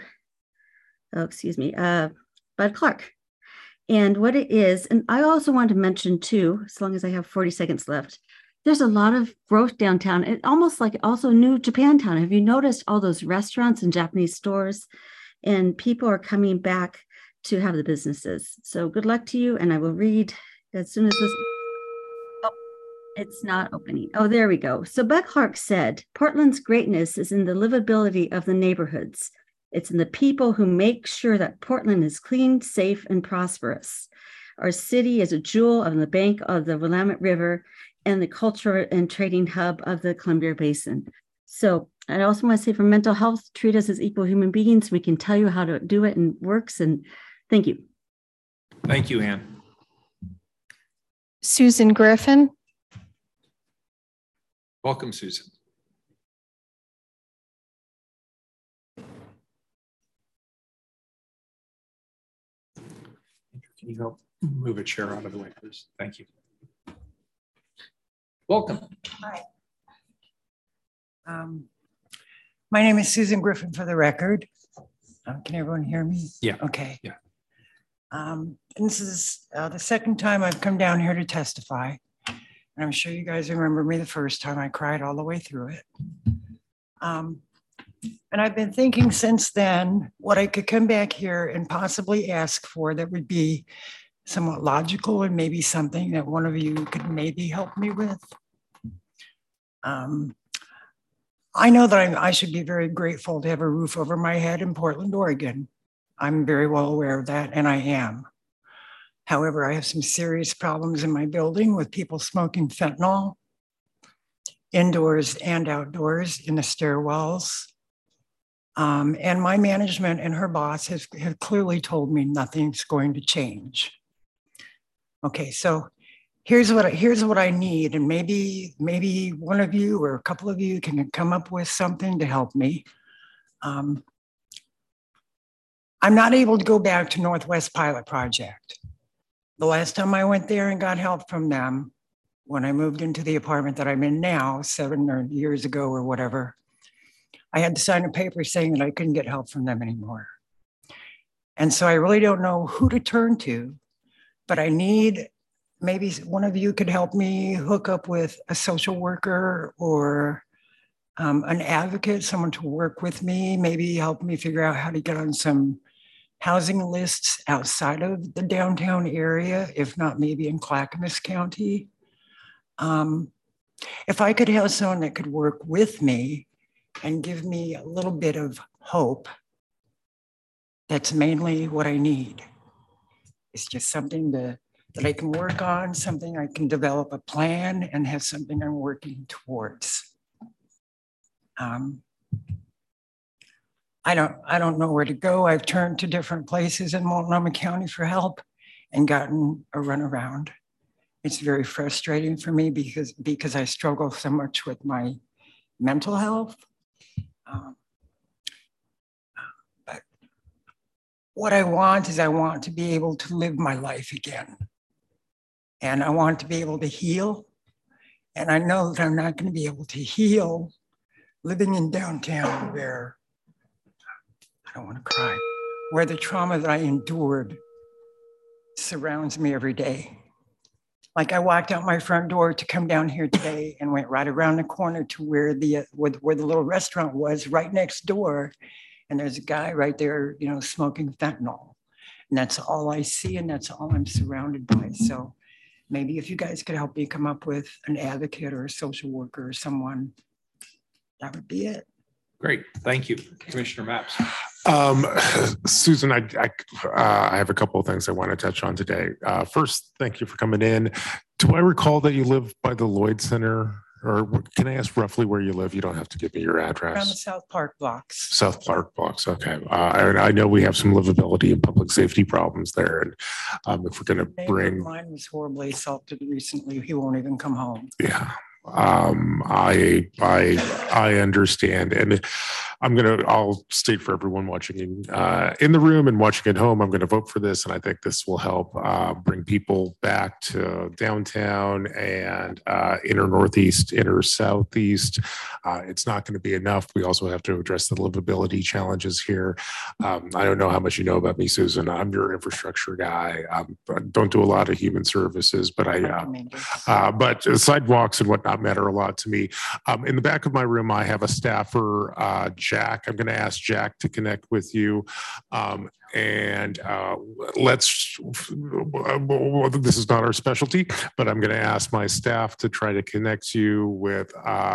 Bud Clark. And what it is, and I also want to mention too, as long as I have 40 seconds left, there's a lot of growth downtown. It almost like also new Japantown. Have you noticed all those restaurants and Japanese stores? And people are coming back to have the businesses. So good luck to you. And I will read as soon as this. It's not opening. Oh, there we go. So Buck Clark said, Portland's greatness is in the livability of the neighborhoods. It's in the people who make sure that Portland is clean, safe, and prosperous. Our city is a jewel on the bank of the Willamette River and the cultural and trading hub of the Columbia Basin. So I also want to say for mental health, treat us as equal human beings. We can tell you how to do it and works. And thank you. Thank you, Ann. Susan Griffin. Welcome, Susan. Can you help move a chair out of the way, please? Thank you. Welcome. Hi. My name is Susan Griffin for the record. Can everyone hear me? Yeah. Okay. Yeah. And this is the second time I've come down here to testify. And I'm sure you guys remember me the first time. I cried all the way through it. And I've been thinking since then what I could come back here and possibly ask for that would be somewhat logical and maybe something that one of you could maybe help me with. I know that I should be very grateful to have a roof over my head in Portland, Oregon. I'm very well aware of that, and I am. However, I have some serious problems in my building with people smoking fentanyl indoors and outdoors in the stairwells. And my management and her boss have clearly told me nothing's going to change. Okay, so here's what I need, and maybe one of you or a couple of you can come up with something to help me. I'm not able to go back to Northwest Pilot Project. The last time I went there and got help from them, when I moved into the apartment that I'm in now, 7 years ago or whatever, I had to sign a paper saying that I couldn't get help from them anymore. And so I really don't know who to turn to, but I need, maybe one of you could help me hook up with a social worker or an advocate, someone to work with me, maybe help me figure out how to get on some housing lists outside of the downtown area, if not maybe in Clackamas County. If I could have someone that could work with me and give me a little bit of hope, that's mainly what I need. It's just something that I can work on, something I can develop a plan and have something I'm working towards. I don't know where to go. I've turned to different places in Multnomah County for help and gotten a runaround. It's very frustrating for me because I struggle so much with my mental health. But what I want is I want to be able to live my life again. And I want to be able to heal. And I know that I'm not going to be able to heal living in downtown where, I don't want to cry, where the trauma that I endured surrounds me every day. Like I walked out my front door to come down here today and went right around the corner to where the little restaurant was right next door. And there's a guy right there, you know, smoking fentanyl. And that's all I see and that's all I'm surrounded by. So maybe if you guys could help me come up with an advocate or a social worker or someone, that would be it. Great, thank you. Commissioner Mapps. Susan, I have a couple of things I want to touch on today. First, thank you for coming in. Do I recall that you live by the Lloyd Center? Or can I ask roughly where you live? You don't have to give me your address. Around the South Park blocks. South Park blocks, okay. I know we have some livability and public safety problems there. And if we're going to bring... Mine was horribly assaulted recently. He won't even come home. Yeah. I understand, and I'll state for everyone watching in the room and watching at home, I'm going to vote for this, and I think this will help bring people back to downtown and inner northeast, inner southeast. It's not going to be enough. We also have to address the livability challenges here. I don't know how much you know about me, Susan. I'm your infrastructure guy. I don't do a lot of human services, but but sidewalks and whatnot matter a lot to me. In the back of my room, I have a staffer, Jack. I'm going to ask Jack to connect with you. this is not our specialty, but I'm going to ask my staff to try to connect you with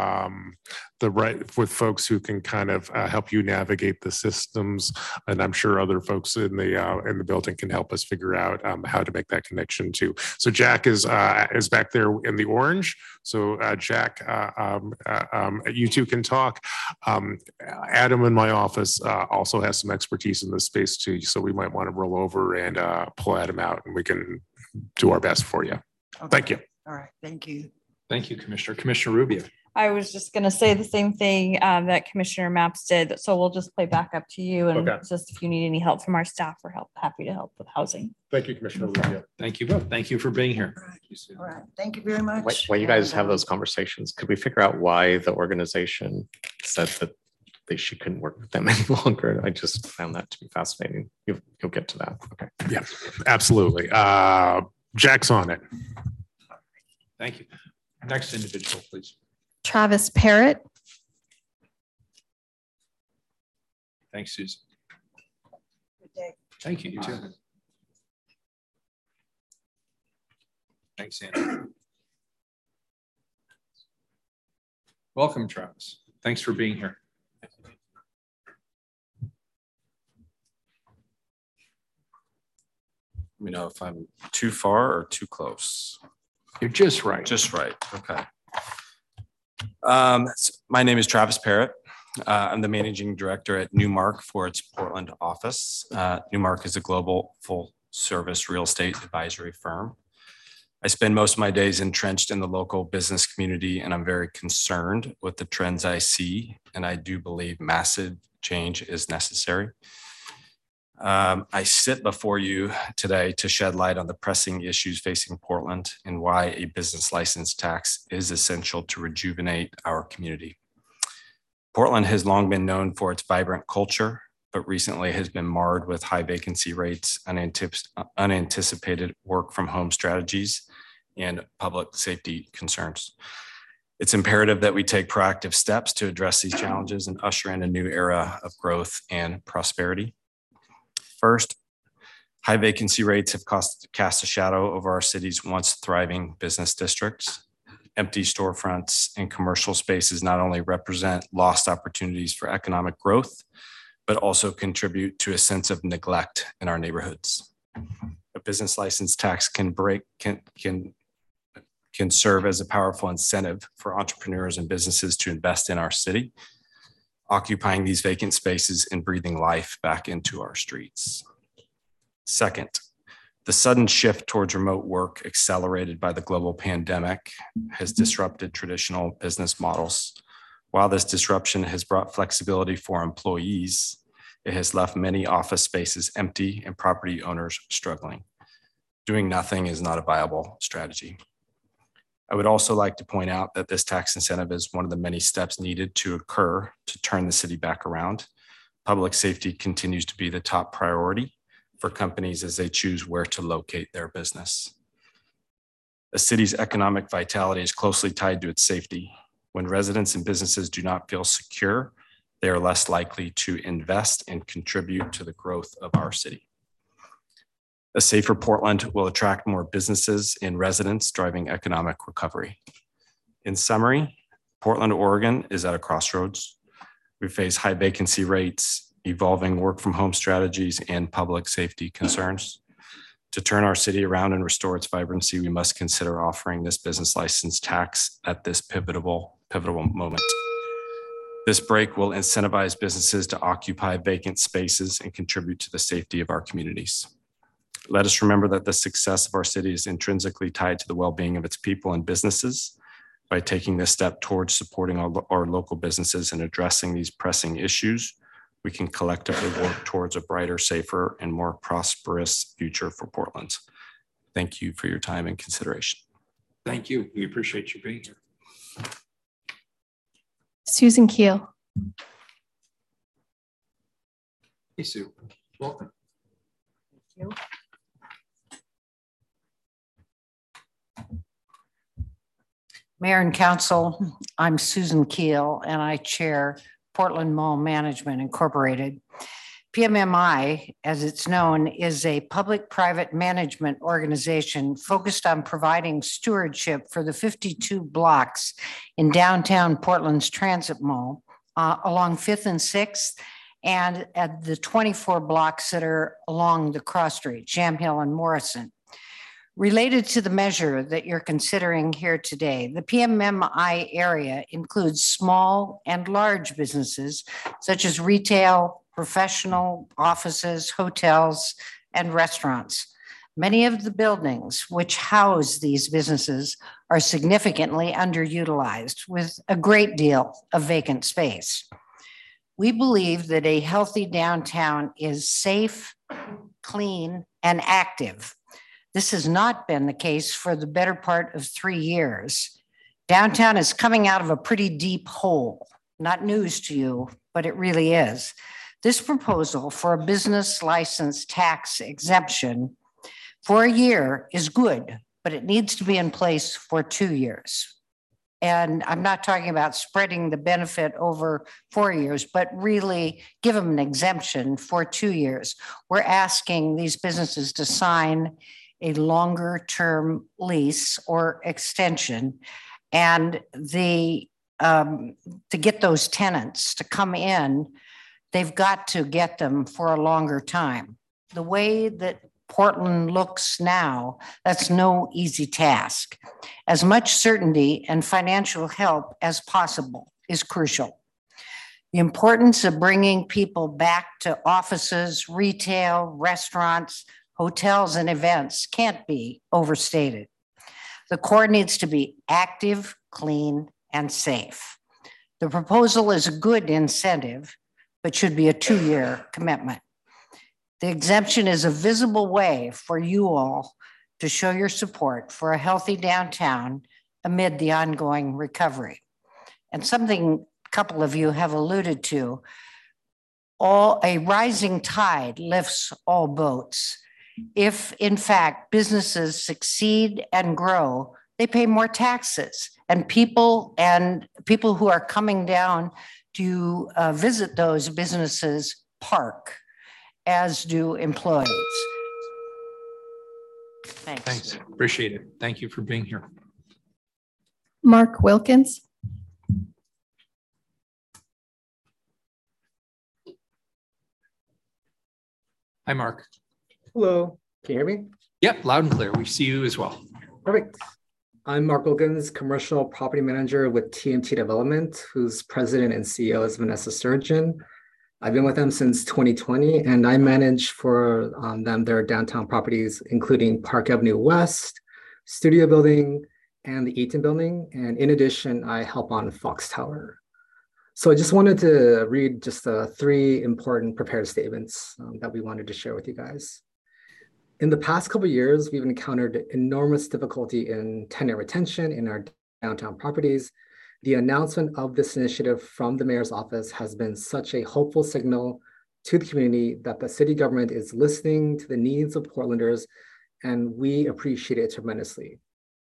with folks who can kind of help you navigate the systems, and I'm sure other folks in the building can help us figure out how to make that connection too. So Jack is back there in the orange. So Jack, you two can talk. Adam in my office also has some expertise in this space too, so we might want to roll over and pull Adam out, and we can do our best for you. Okay. Thank you. All right. Thank you. Thank you, Commissioner. Commissioner Rubio. I was just going to say the same thing that Commissioner Mapps did. So we'll just play back up to you. And just if you need any help from our staff, we're happy to help with housing. Thank you, Commissioner Rubio. Thank you both. Thank you for being here. All right. Thank you very much. While you guys have those conversations, could we figure out why the organization said that she couldn't work with them any longer? I just found that to be fascinating. You'll get to that. Okay. Yeah, absolutely. Jack's on it. Thank you. Next individual, please. Travis Parrott. Thanks, Susan. Good day. Thank you. You too. Thanks, Andy. Welcome, Travis. Thanks for being here. Let me know if I'm too far or too close. You're just right. Just right. Okay. My name is Travis Parrott. I'm the managing director at Newmark for its Portland office. Newmark is a global full service real estate advisory firm. I spend most of my days entrenched in the local business community, and I'm very concerned with the trends I see, and I do believe massive change is necessary. I sit before you today to shed light on the pressing issues facing Portland and why a business license tax is essential to rejuvenate our community. Portland has long been known for its vibrant culture, but recently has been marred with high vacancy rates, unanticipated work from home strategies, and public safety concerns. It's imperative that we take proactive steps to address these challenges and usher in a new era of growth and prosperity. First, high vacancy rates have cast a shadow over our city's once thriving business districts. Empty storefronts and commercial spaces not only represent lost opportunities for economic growth, but also contribute to a sense of neglect in our neighborhoods. A business license tax can serve as a powerful incentive for entrepreneurs and businesses to invest in our city, occupying these vacant spaces and breathing life back into our streets. Second, the sudden shift towards remote work accelerated by the global pandemic has disrupted traditional business models. While this disruption has brought flexibility for employees, it has left many office spaces empty and property owners struggling. Doing nothing is not a viable strategy. I would also like to point out that this tax incentive is one of the many steps needed to occur to turn the city back around. Public safety continues to be the top priority for companies as they choose where to locate their business. A city's economic vitality is closely tied to its safety. When residents and businesses do not feel secure, they are less likely to invest and contribute to the growth of our city. A safer Portland will attract more businesses and residents, driving economic recovery. In summary, Portland, Oregon is at a crossroads. We face high vacancy rates, evolving work from home strategies, and public safety concerns. To turn our city around and restore its vibrancy, we must consider offering this business license tax at this pivotal moment. This break will incentivize businesses to occupy vacant spaces and contribute to the safety of our communities. Let us remember that the success of our city is intrinsically tied to the well-being of its people and businesses. By taking this step towards supporting our local businesses and addressing these pressing issues, we can collectively work towards a brighter, safer, and more prosperous future for Portland. Thank you for your time and consideration. Thank you. We appreciate you being here. Susan Keel. Hey, Sue. Welcome. Thank you. Mayor and Council, I'm Susan Keel, and I chair Portland Mall Management Incorporated. PMMI, as it's known, is a public-private management organization focused on providing stewardship for the 52 blocks in downtown Portland's Transit Mall along 5th and 6th, and at the 24 blocks that are along the cross street, Jam Hill and Morrison. Related to the measure that you're considering here today, the PMMI area includes small and large businesses such as retail, professional offices, hotels, and restaurants. Many of the buildings which house these businesses are significantly underutilized with a great deal of vacant space. We believe that a healthy downtown is safe, clean, and active. This has not been the case for the better part of 3 years. Downtown is coming out of a pretty deep hole. Not news to you, but it really is. This proposal for a business license tax exemption for a year is good, but it needs to be in place for 2 years. And I'm not talking about spreading the benefit over 4 years, but really give them an exemption for 2 years. We're asking these businesses to sign a longer term lease or extension, and to get those tenants to come in, they've got to get them for a longer time. The way that Portland looks now, that's no easy task. As much certainty and financial help as possible is crucial. The importance of bringing people back to offices, retail, restaurants, hotels, and events can't be overstated. The core needs to be active, clean, and safe. The proposal is a good incentive, but should be a 2-year commitment. The exemption is a visible way for you all to show your support for a healthy downtown amid the ongoing recovery. And something a couple of you have alluded to, a rising tide lifts all boats. If in fact businesses succeed and grow, they pay more taxes, and people who are coming down to visit those businesses park, as do employees. Thanks. Appreciate it. Thank you for being here. Mark Wilkins. Hi, Mark. Hello, can you hear me? Yep, loud and clear. We see you as well. Perfect. I'm Mark Wilkins, Commercial Property Manager with TMT Development, whose president and CEO is Vanessa Sturgeon. I've been with them since 2020, and I manage for them their downtown properties, including Park Avenue West, Studio Building, and the Eaton Building. And in addition, I help on Fox Tower. So I just wanted to read just 3 important prepared statements that we wanted to share with you guys. In the past couple of years, we've encountered enormous difficulty in tenant retention in our downtown properties. The announcement of this initiative from the mayor's office has been such a hopeful signal to the community that the city government is listening to the needs of Portlanders, and we appreciate it tremendously.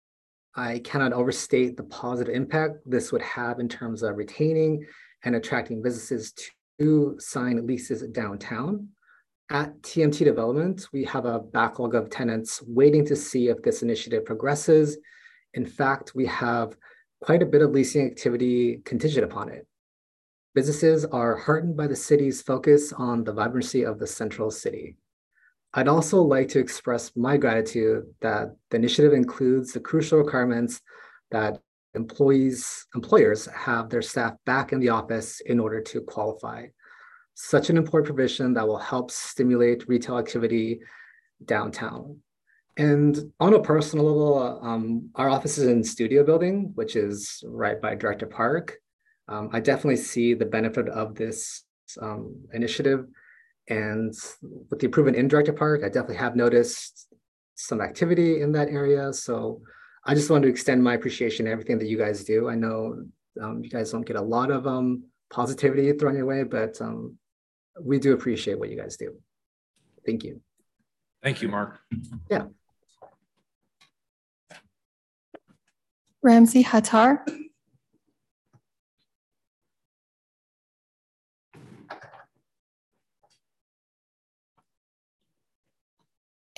I cannot overstate the positive impact this would have in terms of retaining and attracting businesses to sign leases downtown. At TMT Development, we have a backlog of tenants waiting to see if this initiative progresses. In fact, we have quite a bit of leasing activity contingent upon it. Businesses are heartened by the city's focus on the vibrancy of the central city. I'd also like to express my gratitude that the initiative includes the crucial requirements that employers have their staff back in the office in order to qualify. Such an important provision that will help stimulate retail activity downtown. And on a personal level, our office is in Studio Building, which is right by Director Park. I definitely see the benefit of this initiative. And with the improvement in Director Park, I definitely have noticed some activity in that area. So I just want to extend my appreciation to everything that you guys do. I know you guys don't get a lot of positivity thrown your way, but we do appreciate what you guys do. Thank you. Thank you, Mark. Yeah. Ramsey Hattar.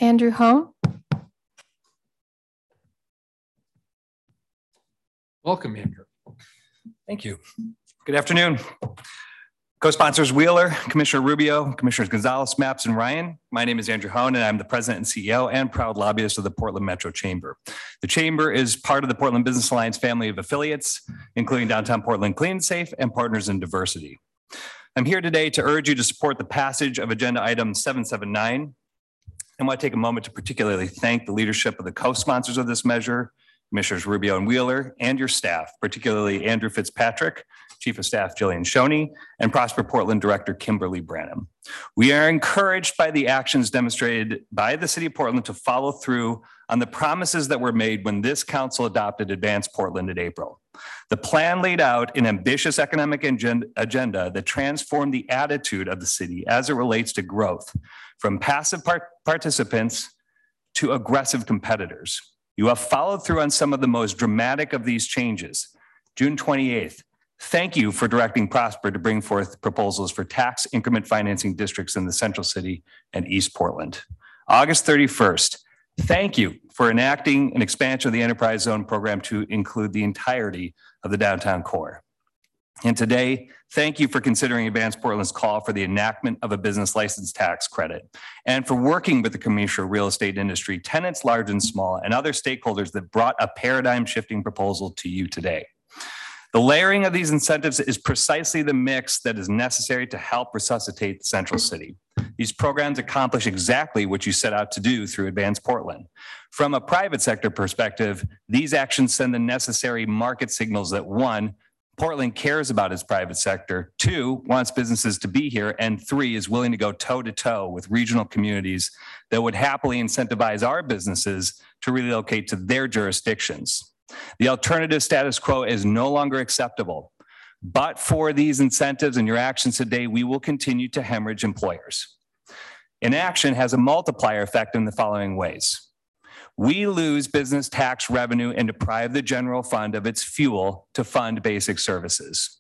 Andrew Hone. Welcome, Andrew. Thank you. Good afternoon. Co-sponsors Wheeler, Commissioner Rubio, Commissioners Gonzalez, Maps, and Ryan. My name is Andrew Hone, and I'm the president and CEO and proud lobbyist of the Portland Metro Chamber. The Chamber is part of the Portland Business Alliance family of affiliates, including Downtown Portland Clean and Safe and Partners in Diversity. I'm here today to urge you to support the passage of Agenda Item 779. I want to take a moment to particularly thank the leadership of the co-sponsors of this measure, Commissioners Rubio and Wheeler, and your staff, particularly Andrew Fitzpatrick, Chief of Staff Jillian Shoney, and Prosper Portland Director Kimberly Branham. We are encouraged by the actions demonstrated by the City of Portland to follow through on the promises that were made when this council adopted Advance Portland in April. The plan laid out an ambitious economic agenda that transformed the attitude of the city as it relates to growth, from passive participants to aggressive competitors. You have followed through on some of the most dramatic of these changes. June 28th, thank you for directing Prosper to bring forth proposals for tax increment financing districts in the Central City and East Portland. August 31st, thank you for enacting an expansion of the Enterprise Zone program to include the entirety of the downtown core. And today, thank you for considering Advance Portland's call for the enactment of a business license tax credit and for working with the commercial real estate industry, tenants large and small, and other stakeholders that brought a paradigm shifting proposal to you today. The layering of these incentives is precisely the mix that is necessary to help resuscitate the Central City. These programs accomplish exactly what you set out to do through Advance Portland. From a private sector perspective, these actions send the necessary market signals that one, Portland cares about its private sector, two, wants businesses to be here, and three, is willing to go toe to toe with regional communities that would happily incentivize our businesses to relocate to their jurisdictions. The alternative status quo is no longer acceptable. But for these incentives and your actions today, we will continue to hemorrhage employers. Inaction has a multiplier effect in the following ways. We lose business tax revenue and deprive the general fund of its fuel to fund basic services.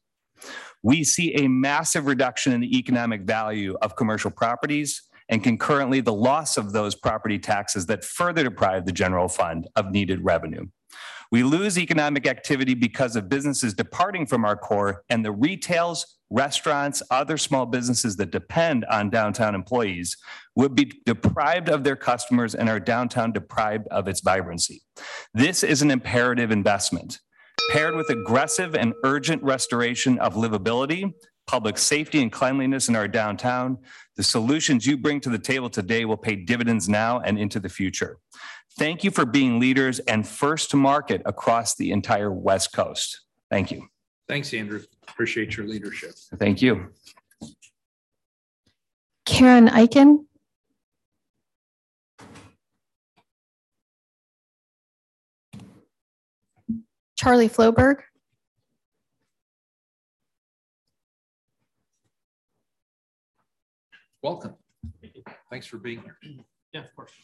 We see a massive reduction in the economic value of commercial properties and concurrently the loss of those property taxes that further deprive the general fund of needed revenue. We lose economic activity because of businesses departing from our core and the retails, restaurants, other small businesses that depend on downtown employees would be deprived of their customers and our downtown deprived of its vibrancy. This is an imperative investment. Paired with aggressive and urgent restoration of livability, public safety, and cleanliness in our downtown, the solutions you bring to the table today will pay dividends now and into the future. Thank you for being leaders and first to market across the entire West Coast. Thank you. Thanks, Andrew. Appreciate your leadership. Thank you. Karen Eichen. Charlie Floberg. Welcome. Thanks for being here. Yeah, of course.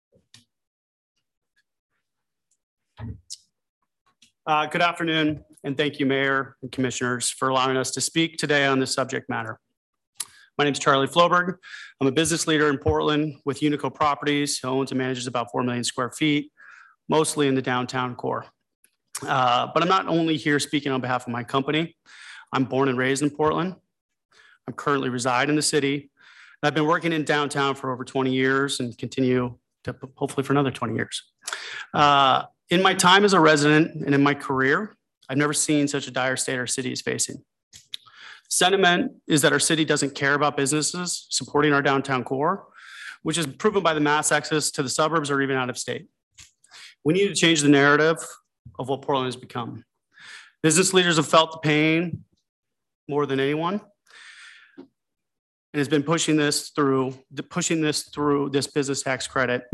Good afternoon, and thank you, Mayor and Commissioners, for allowing us to speak today on this subject matter. My name is Charlie Floberg. I'm a business leader in Portland with Unico Properties, who owns and manages about 4 million square feet, mostly in the downtown core. But I'm not only here speaking on behalf of my company. I'm born and raised in Portland. I currently reside in the city. I've been working in downtown for over 20 years and continue to hopefully for another 20 years. In my time as a resident and in my career, I've never seen such a dire state our city is facing. Sentiment is that our city doesn't care about businesses supporting our downtown core, which is proven by the mass exodus to the suburbs or even out of state. We need to change the narrative of what Portland has become. Business leaders have felt the pain more than anyone and has been pushing this through this business tax credit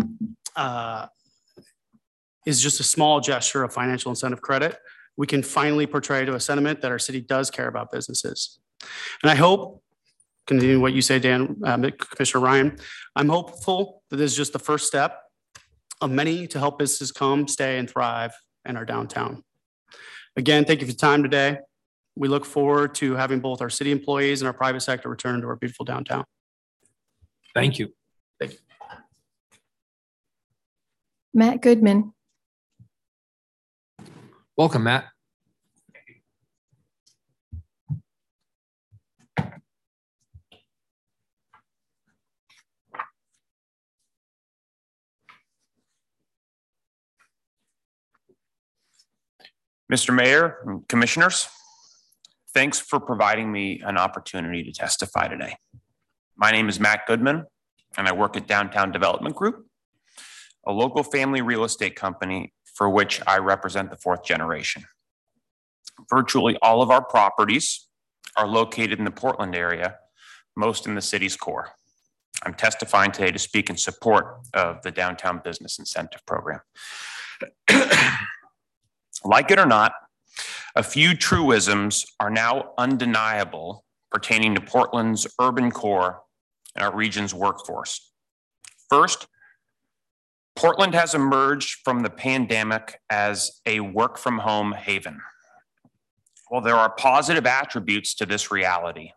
is just a small gesture of financial incentive credit. We can finally portray to a sentiment that our city does care about businesses. And I hope, continuing what you say, Dan, Commissioner Ryan, I'm hopeful that this is just the first step of many to help businesses come, stay, and thrive in our downtown. Again, thank you for your time today. We look forward to having both our city employees and our private sector return to our beautiful downtown. Thank you. Thank you. Matt Goodman. Welcome, Matt. Mr. Mayor, and Commissioners, thanks for providing me an opportunity to testify today. My name is Matt Goodman, and I work at Downtown Development Group, a local family real estate company for which I represent the fourth generation. Virtually all of our properties are located in the Portland area, most in the city's core. I'm testifying today to speak in support of the Downtown Business Incentive Program. Like it or not, a few truisms are now undeniable pertaining to Portland's urban core and our region's workforce. First, Portland has emerged from the pandemic as a work from home haven. Well, there are positive attributes to this reality.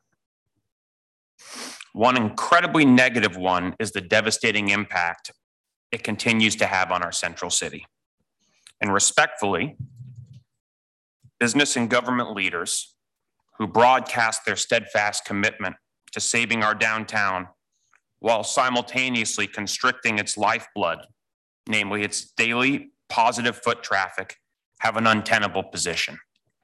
One incredibly negative one is the devastating impact it continues to have on our central city. And respectfully, business and government leaders who broadcast their steadfast commitment to saving our downtown while simultaneously constricting its lifeblood, namely its daily positive foot traffic, have an untenable position.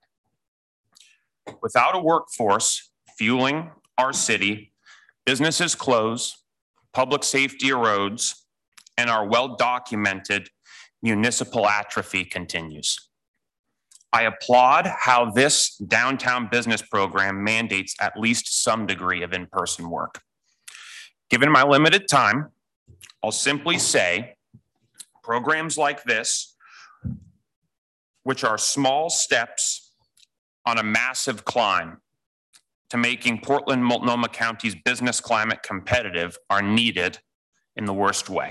Without a workforce fueling our city, businesses close, public safety erodes, and our well-documented municipal atrophy continues. I applaud how this downtown business program mandates at least some degree of in-person work. Given my limited time, I'll simply say programs like this, which are small steps on a massive climb to making Portland, Multnomah County's business climate competitive, are needed in the worst way.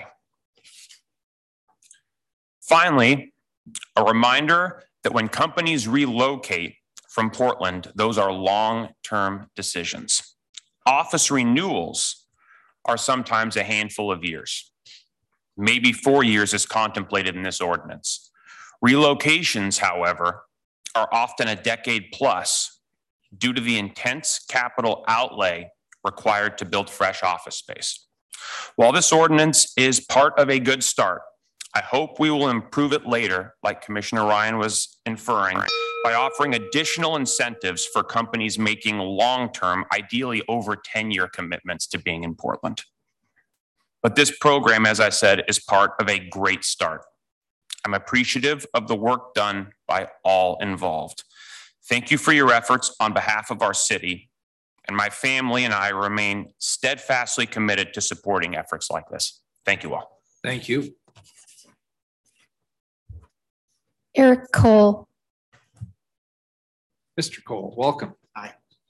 Finally, a reminder that when companies relocate from Portland, those are long-term decisions. Office renewals are sometimes a handful of years. Maybe 4 years is contemplated in this ordinance. Relocations, however, are often a decade plus due to the intense capital outlay required to build fresh office space. While this ordinance is part of a good start, I hope we will improve it later, like Commissioner Ryan was inferring, by offering additional incentives for companies making long-term, ideally over 10-year commitments to being in Portland. But this program, as I said, is part of a great start. I'm appreciative of the work done by all involved. Thank you for your efforts on behalf of our city, and my family and I remain steadfastly committed to supporting efforts like this. Thank you all. Thank you. Eric Cole. Mr. Cole, welcome. Hi.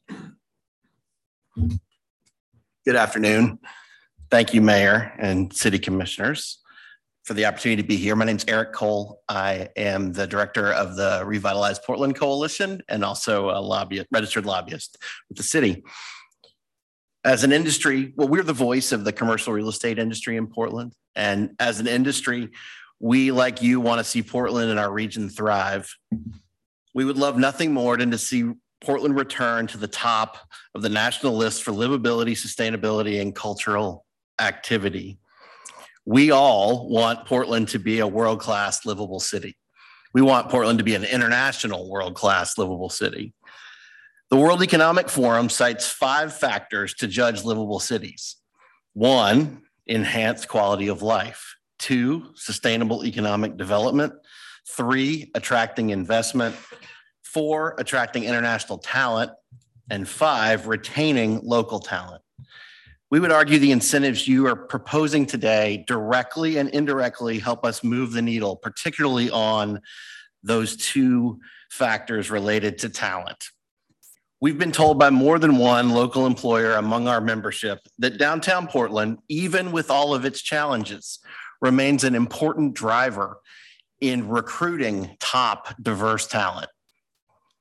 Good afternoon. Thank you, Mayor and City Commissioners, for the opportunity to be here. My name is Eric Cole. I am the director of the Revitalize Portland Coalition and also a registered lobbyist with the city. As an industry, well, we're the voice of the commercial real estate industry in Portland. And as an industry, we, like you, want to see Portland and our region thrive. We would love nothing more than to see Portland return to the top of the national list for livability, sustainability, and cultural activity. We all want Portland to be a world-class livable city. We want Portland to be an international world-class livable city. The World Economic Forum cites 5 factors to judge livable cities. 1, enhanced quality of life. 2, sustainable economic development. 3, attracting investment. 4, attracting international talent. And 5, retaining local talent. We would argue the incentives you are proposing today directly and indirectly help us move the needle, particularly on those 2 factors related to talent. We've been told by more than one local employer among our membership that downtown Portland, even with all of its challenges, remains an important driver in recruiting top diverse talent.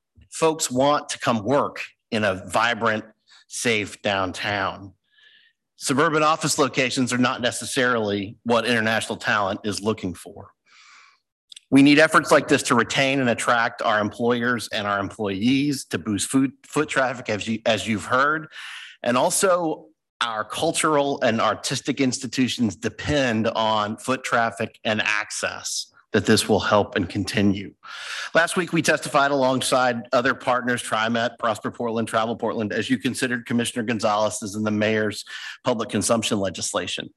Folks want to come work in a vibrant, safe downtown. Suburban office locations are not necessarily what international talent is looking for. We need efforts like this to retain and attract our employers and our employees, to boost foot traffic, as you've heard. And also, our cultural and artistic institutions depend on foot traffic and access, that this will help and continue. Last week, we testified alongside other partners, TriMet, Prosper Portland, Travel Portland, as you considered Commissioner Gonzalez's and the mayor's public consumption legislation.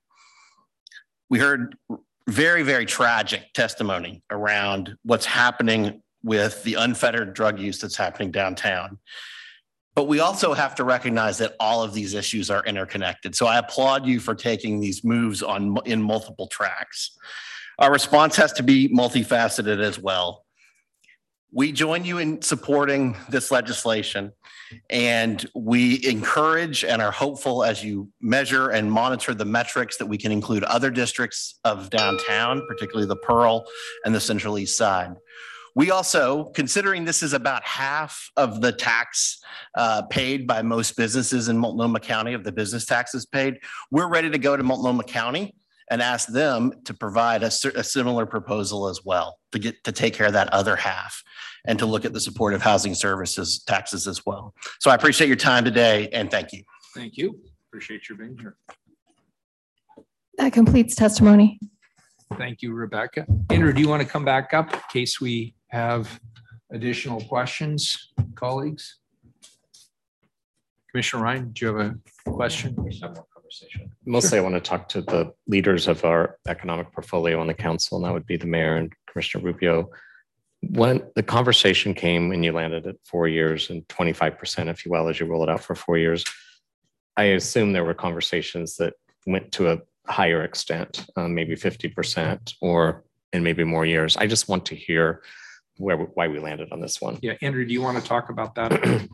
We heard very, very tragic testimony around what's happening with the unfettered drug use that's happening downtown. But we also have to recognize that all of these issues are interconnected. So I applaud you for taking these moves in multiple tracks. Our response has to be multifaceted as well. We join you in supporting this legislation, and we encourage and are hopeful as you measure and monitor the metrics that we can include other districts of downtown, particularly the Pearl and the Central East Side. We also, considering this is about half of the tax paid by most businesses in Multnomah County, of the business taxes paid, we're ready to go to Multnomah County and ask them to provide a similar proposal as well, to take care of that other half and to look at the supportive housing services taxes as well. So I appreciate your time today, and thank you. Thank you. Appreciate your being here. That completes testimony. Thank you, Rebecca. Andrew, do you want to come back up in case we have additional questions, colleagues? Commissioner Ryan, do you have a question? Mostly I want to talk to the leaders of our economic portfolio on the council, and that would be the mayor and Commissioner Rubio. When the conversation came and you landed at 4 years and 25%, if you will, as you roll it out for 4 years, I assume there were conversations that went to a higher extent, maybe 50% and maybe more years. I just want to hear why we landed on this one. Yeah, Andrew, do you want to talk about that?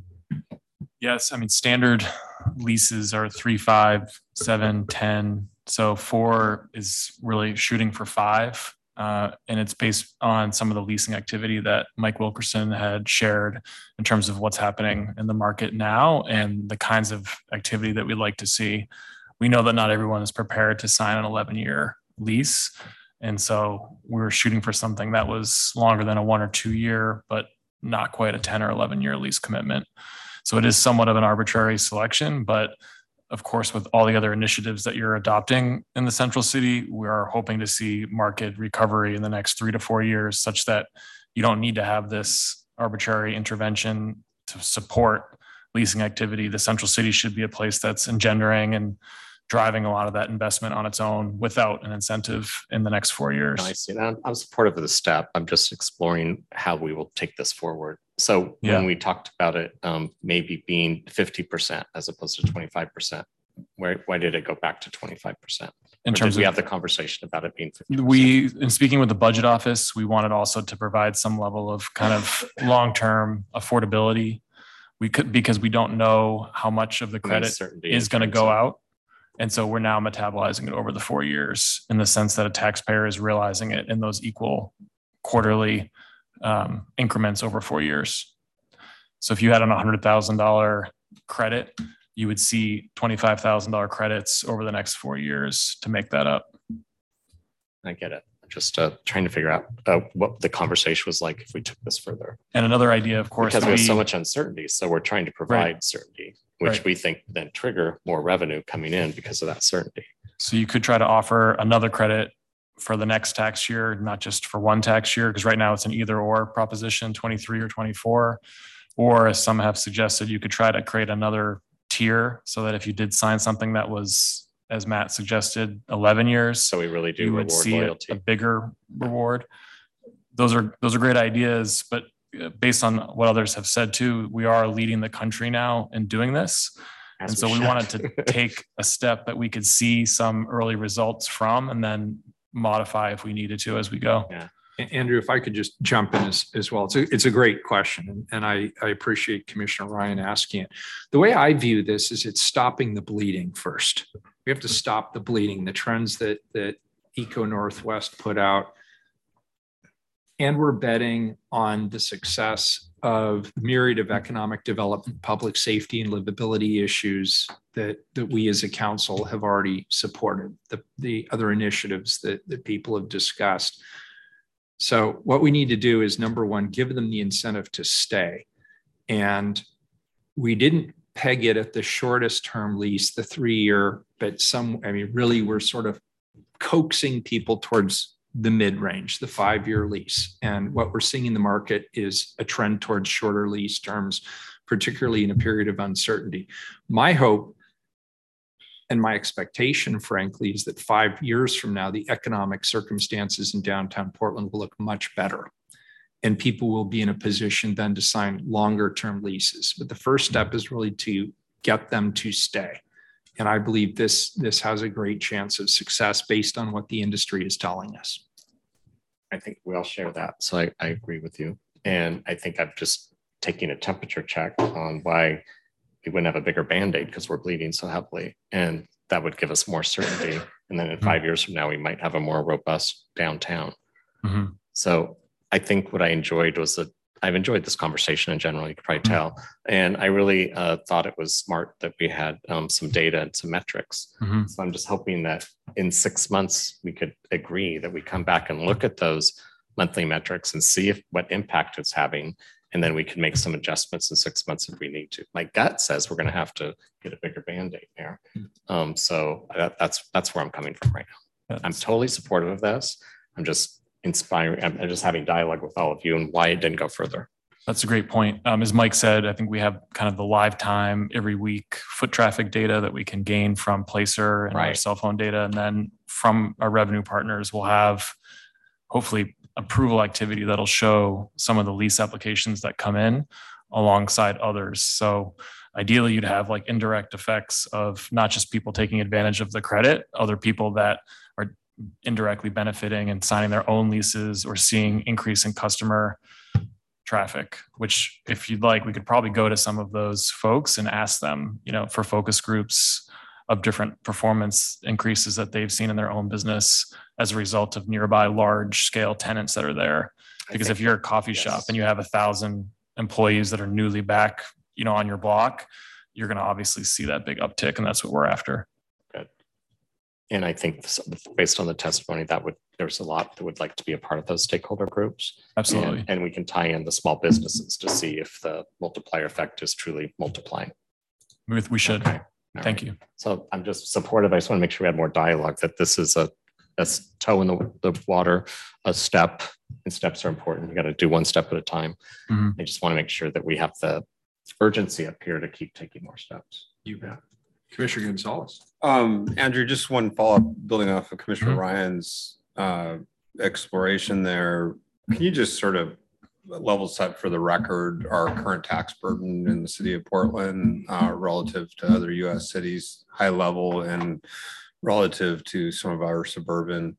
Yes, I mean, standard leases are 3, 5, 7, 10. So 4 is really shooting for 5. And it's based on some of the leasing activity that Mike Wilkerson had shared in terms of what's happening in the market now and the kinds of activity that we'd like to see. We know that not everyone is prepared to sign an 11-year lease. And so we were shooting for something that was longer than a 1 or 2 year, but not quite a 10 or 11-year lease commitment. So it is somewhat of an arbitrary selection, but of course, with all the other initiatives that you're adopting in the Central City, we are hoping to see market recovery in the next 3 to 4 years, such that you don't need to have this arbitrary intervention to support leasing activity. The Central City should be a place that's engendering and driving a lot of that investment on its own without an incentive in the next 4 years. I see that. I'm supportive of the step. I'm just exploring how we will take this forward. So when we talked about it, maybe being 50% as opposed to 25%, why did it go back to 25%? In terms of, we have the conversation about it being 50%? In speaking with the budget office, we wanted also to provide some level of kind of long-term affordability. Because we don't know how much of the credit is going to go out. And so we're now metabolizing it over the 4 years in the sense that a taxpayer is realizing it in those equal quarterly increments over 4 years. So if you had a $100,000 credit, you would see $25,000 credits over the next 4 years to make that up. I get it. Just trying to figure out what the conversation was like if we took this further. And another idea, of course, because there's so much uncertainty. So we're trying to provide certainty, which we think then trigger more revenue coming in because of that certainty. So you could try to offer another credit for the next tax year, not just for one tax year, because right now it's an either or proposition, 23 or 24. Or as some have suggested, you could try to create another tier so that if you did sign something that was, as Matt suggested, 11 years. So we really do you would see a bigger reward. Those are great ideas, but based on what others have said too, we are leading the country now in doing this. And so we wanted to take a step that we could see some early results from and then modify if we needed to as we go. Yeah. Andrew, if I could just jump in as well. It's a great question. And I appreciate Commissioner Ryan asking it. The way I view this is it's stopping the bleeding first. We have to stop the bleeding, the trends that Eco Northwest put out. And we're betting on the success of the myriad of economic development, public safety, and livability issues that we as a council have already supported, the other initiatives that people have discussed. So what we need to do is, number one, give them the incentive to stay. And we didn't peg it at the shortest term lease, the 3-year, but really we're sort of coaxing people towards the mid-range, the 5-year lease. And what we're seeing in the market is a trend towards shorter lease terms, particularly in a period of uncertainty. My hope and my expectation, frankly, is that 5 years from now, the economic circumstances in downtown Portland will look much better. And people will be in a position then to sign longer term leases. But the first step is really to get them to stay. And I believe this has a great chance of success based on what the industry is telling us. I think we all share that. So I agree with you. And I think I'm just taking a temperature check on why we wouldn't have a bigger Band-Aid, because we're bleeding so heavily. And that would give us more certainty. And then in 5 years from now, we might have a more robust downtown. Mm-hmm. So I think what I enjoyed was that I've enjoyed this conversation in general, you could probably tell. And I really thought it was smart that we had some data and some metrics. Mm-hmm. So I'm just hoping that in 6 months, we could agree that we come back and look at those monthly metrics and see what impact it's having. And then we can make some adjustments in 6 months if we need to. My gut says we're going to have to get a bigger Band-Aid there. So that's where I'm coming from right now. I'm totally supportive of this. I'm just inspiring. I'm just having dialogue with all of you and why it didn't go further. That's a great point. As Mike said, I think we have kind of the live time every week foot traffic data that we can gain from Placer and our cell phone data. And then from our revenue partners, we'll have hopefully approval activity that'll show some of the lease applications that come in alongside others. So ideally you'd have like indirect effects of not just people taking advantage of the credit, other people that are indirectly benefiting and signing their own leases or seeing increase in customer traffic, which if you'd like, we could probably go to some of those folks and ask them, for focus groups of different performance increases that they've seen in their own business as a result of nearby large scale tenants that are there. Because if you're a coffee shop and you have 1,000 employees that are newly back, on your block, you're going to obviously see that big uptick, and that's what we're after. Good. And I think based on the testimony, there's a lot that would like to be a part of those stakeholder groups. Absolutely. And we can tie in the small businesses to see if the multiplier effect is truly multiplying. We should. Okay. Thank you. So I'm just supportive. I just want to make sure we have more dialogue, that this is a toe in the water, a step, and steps are important. You got to do one step at a time. Mm-hmm. I just want to make sure that we have the urgency up here to keep taking more steps. You bet. Commissioner Gonzalez. Andrew, just one follow-up building off of Commissioner Ryan's exploration there. Can you just sort of level set for the record our current tax burden in the city of Portland relative to other U.S. cities, high level, and relative to some of our suburban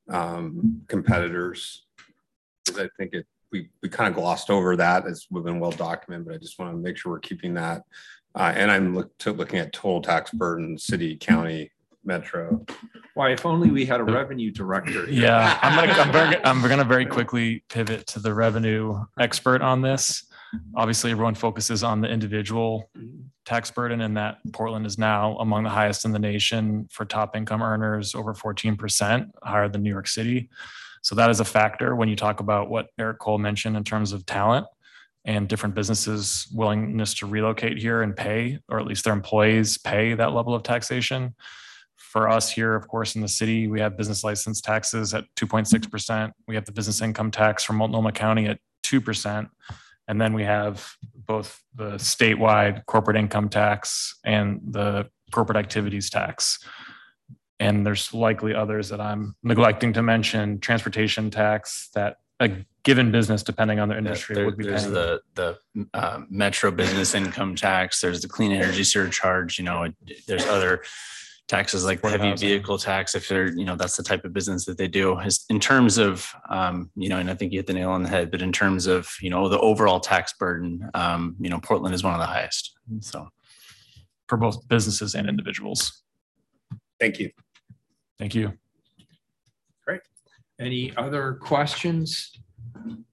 competitors? Because I think we kind of glossed over that, as we've been well documented, but I just want to make sure we're keeping that. And I'm looking at total tax burden, city, county, metro. Why, if only we had a revenue director. Yeah, I'm going to very quickly pivot to the revenue expert on this. Obviously, everyone focuses on the individual tax burden, and that Portland is now among the highest in the nation for top income earners, over 14%, higher than New York City. So that is a factor when you talk about what Eric Cole mentioned in terms of talent and different businesses' willingness to relocate here and pay, or at least their employees pay that level of taxation. For us here, of course, in the city, we have business license taxes at 2.6%. We have the business income tax from Multnomah County at 2%. And then we have both the statewide corporate income tax and the corporate activities tax. And there's likely others that I'm neglecting to mention, transportation tax that a given business, depending on their industry, would be paying. There's the metro business income tax. There's the clean energy surcharge. There's other taxes like the heavy vehicle tax, if they're, that's the type of business that they do. In terms of, and I think you hit the nail on the head, but in terms of, the overall tax burden, Portland is one of the highest. So for both businesses and individuals. Thank you. Thank you. Great. Any other questions?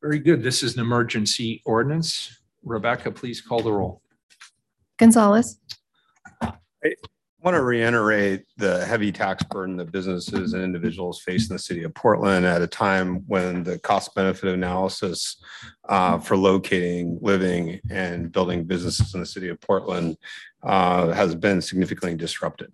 Very good. This is an emergency ordinance. Rebecca, please call the roll. Gonzalez, I want to reiterate the heavy tax burden that businesses and individuals face in the city of Portland at a time when the cost benefit analysis for locating, living, and building businesses in the city of Portland has been significantly disrupted.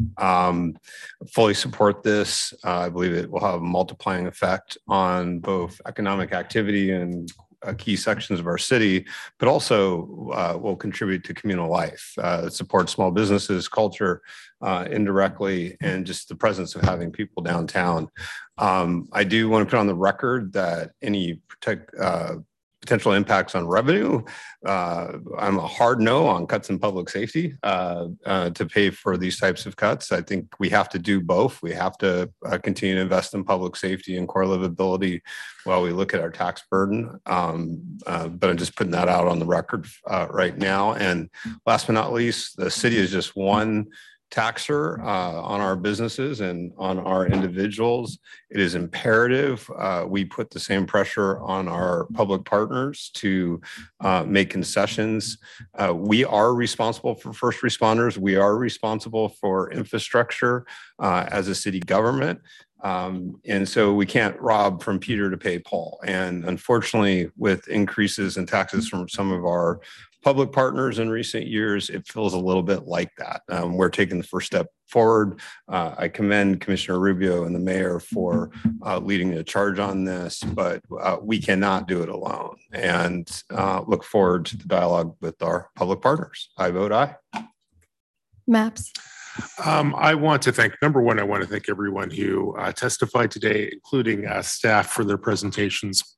Fully support this. I believe it will have a multiplying effect on both economic activity and key sections of our city, but also will contribute to communal life. It supports small businesses, culture indirectly, and just the presence of having people downtown. I do want to put on the record that any potential impacts on revenue, I'm a hard no on cuts in public safety to pay for these types of cuts. I think we have to do both. We have to continue to invest in public safety and core livability while we look at our tax burden. But I'm just putting that out on the record right now. And last but not least, the city is just one taxer on our businesses and on our individuals. It is imperative we put the same pressure on our public partners to make concessions. We are responsible for first responders. We are responsible for infrastructure as a city government. And so we can't rob from Peter to pay Paul. And unfortunately, with increases in taxes from some of our public partners in recent years, it feels a little bit like that. We're taking the first step forward. I commend Commissioner Rubio and the mayor for leading the charge on this, but we cannot do it alone, and look forward to the dialogue with our public partners. I vote aye. Maps. I want to thank, number one, I want to thank everyone who testified today, including staff for their presentations.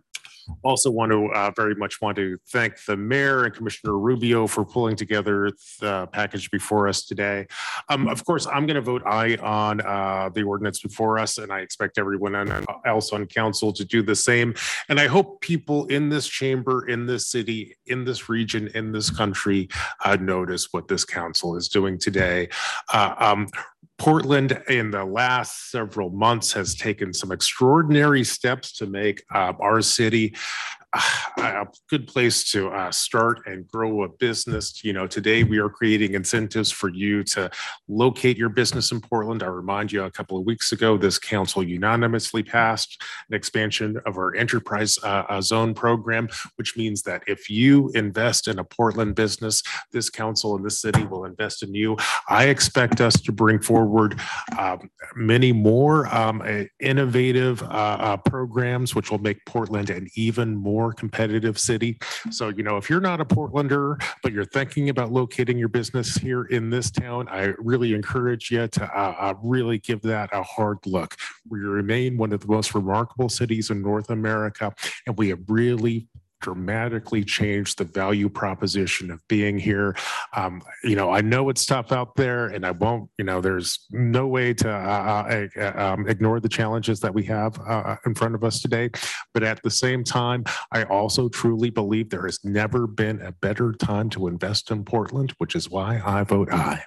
Also very much want to thank the mayor and Commissioner Rubio for pulling together the package before us today. Of course, I'm going to vote aye on the ordinance before us, and I expect everyone else on council to do the same. And I hope people in this chamber, in this city, in this region, in this country notice what this council is doing today. Portland in the last several months has taken some extraordinary steps to make our city a good place to start and grow a business. You know, today we are creating incentives for you to locate your business in Portland. I remind you, a couple of weeks ago, this council unanimously passed an expansion of our enterprise zone program, which means that if you invest in a Portland business, this council and this city will invest in you. I expect us to bring forward many more innovative programs, which will make Portland an even more competitive city. So, you know, if you're not a Portlander, but you're thinking about locating your business here in this town, I really encourage you to really give that a hard look. We remain one of the most remarkable cities in North America, and we have really dramatically changed the value proposition of being here. You know, I know it's tough out there, and I won't, you know, there's no way to ignore the challenges that we have in front of us today. But at the same time, I also truly believe there has never been a better time to invest in Portland, which is why I vote aye.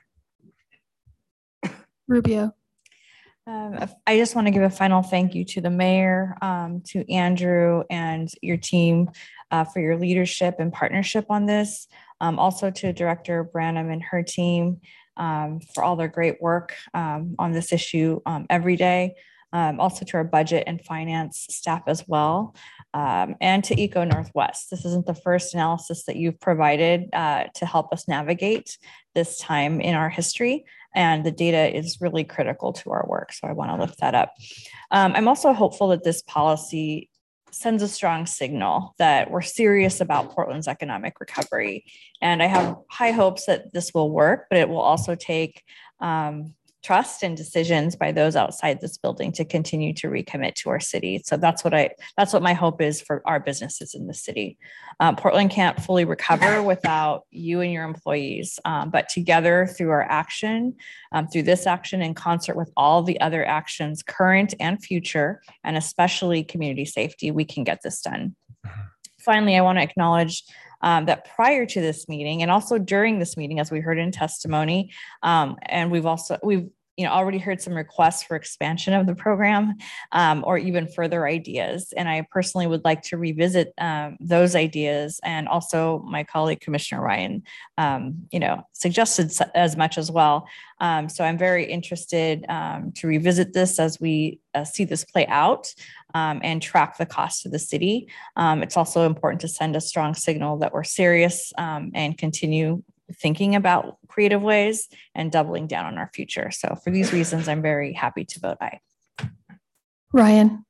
Rubio. I just want to give a final thank you to the mayor, to Andrew and your team for your leadership and partnership on this. Also to Director Branham and her team for all their great work on this issue every day. Also to our budget and finance staff as well, and to Eco Northwest. This isn't the first analysis that you've provided to help us navigate this time in our history. And the data is really critical to our work. So I want to lift that up. I'm also hopeful that this policy sends a strong signal that we're serious about Portland's economic recovery. And I have high hopes that this will work, but it will also take trust and decisions by those outside this building to continue to recommit to our city. So that's what my hope is for our businesses in the city. Portland can't fully recover without you and your employees, but together through our action, through this action in concert with all the other actions, current and future, and especially community safety, we can get this done. Finally, I want to acknowledge that prior to this meeting and also during this meeting, as we heard in testimony, and we've already heard some requests for expansion of the program or even further ideas. And I personally would like to revisit those ideas. And also my colleague, Commissioner Ryan, suggested as much as well. So I'm very interested to revisit this as we see this play out and track the cost to the city. It's also important to send a strong signal that we're serious and continue thinking about creative ways and doubling down on our future. So for these reasons, I'm very happy to vote aye. Ryan.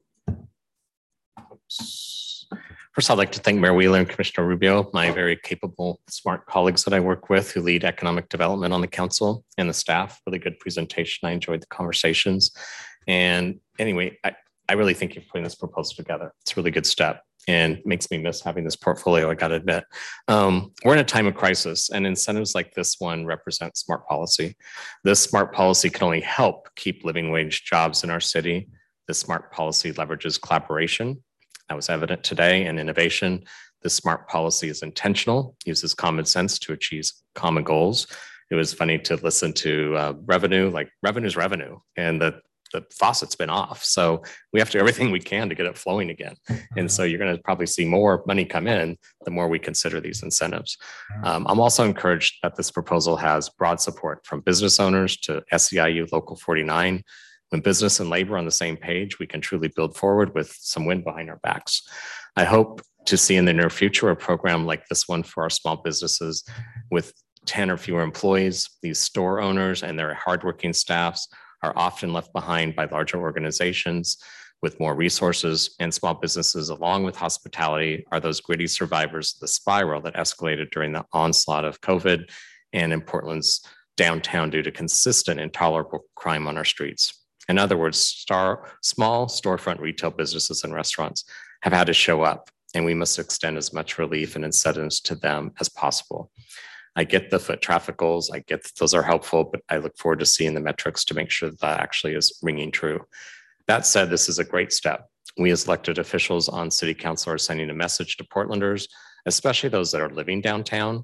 First, I'd like to thank Mayor Wheeler and Commissioner Rubio, my very capable, smart colleagues that I work with who lead economic development on the council, and the staff. Really good presentation. I enjoyed the conversations. And anyway, I really think you're putting this proposal together. It's a really good step and makes me miss having this portfolio, I got to admit. We're in a time of crisis, and incentives like this one represent smart policy. This smart policy can only help keep living wage jobs in our city. This smart policy leverages collaboration. That was evident today, and innovation. This smart policy is intentional, uses common sense to achieve common goals. It was funny to listen to revenue, like revenue's revenue, and the faucet's been off. So we have to do everything we can to get it flowing again. And so you're going to probably see more money come in the more we consider these incentives. I'm also encouraged that this proposal has broad support from business owners to SEIU Local 49. When business and labor are on the same page, we can truly build forward with some wind behind our backs. I hope to see in the near future a program like this one for our small businesses with 10 or fewer employees. These store owners and their hardworking staffs are often left behind by larger organizations with more resources, and small businesses, along with hospitality, are those gritty survivors of the spiral that escalated during the onslaught of COVID and in Portland's downtown due to consistent intolerable crime on our streets. In other words, small storefront retail businesses and restaurants have had to show up, and we must extend as much relief and incentives to them as possible. I get the foot traffic goals. I get that those are helpful, but I look forward to seeing the metrics to make sure that that actually is ringing true. That said, this is a great step. We as elected officials on City Council are sending a message to Portlanders, especially those that are living downtown,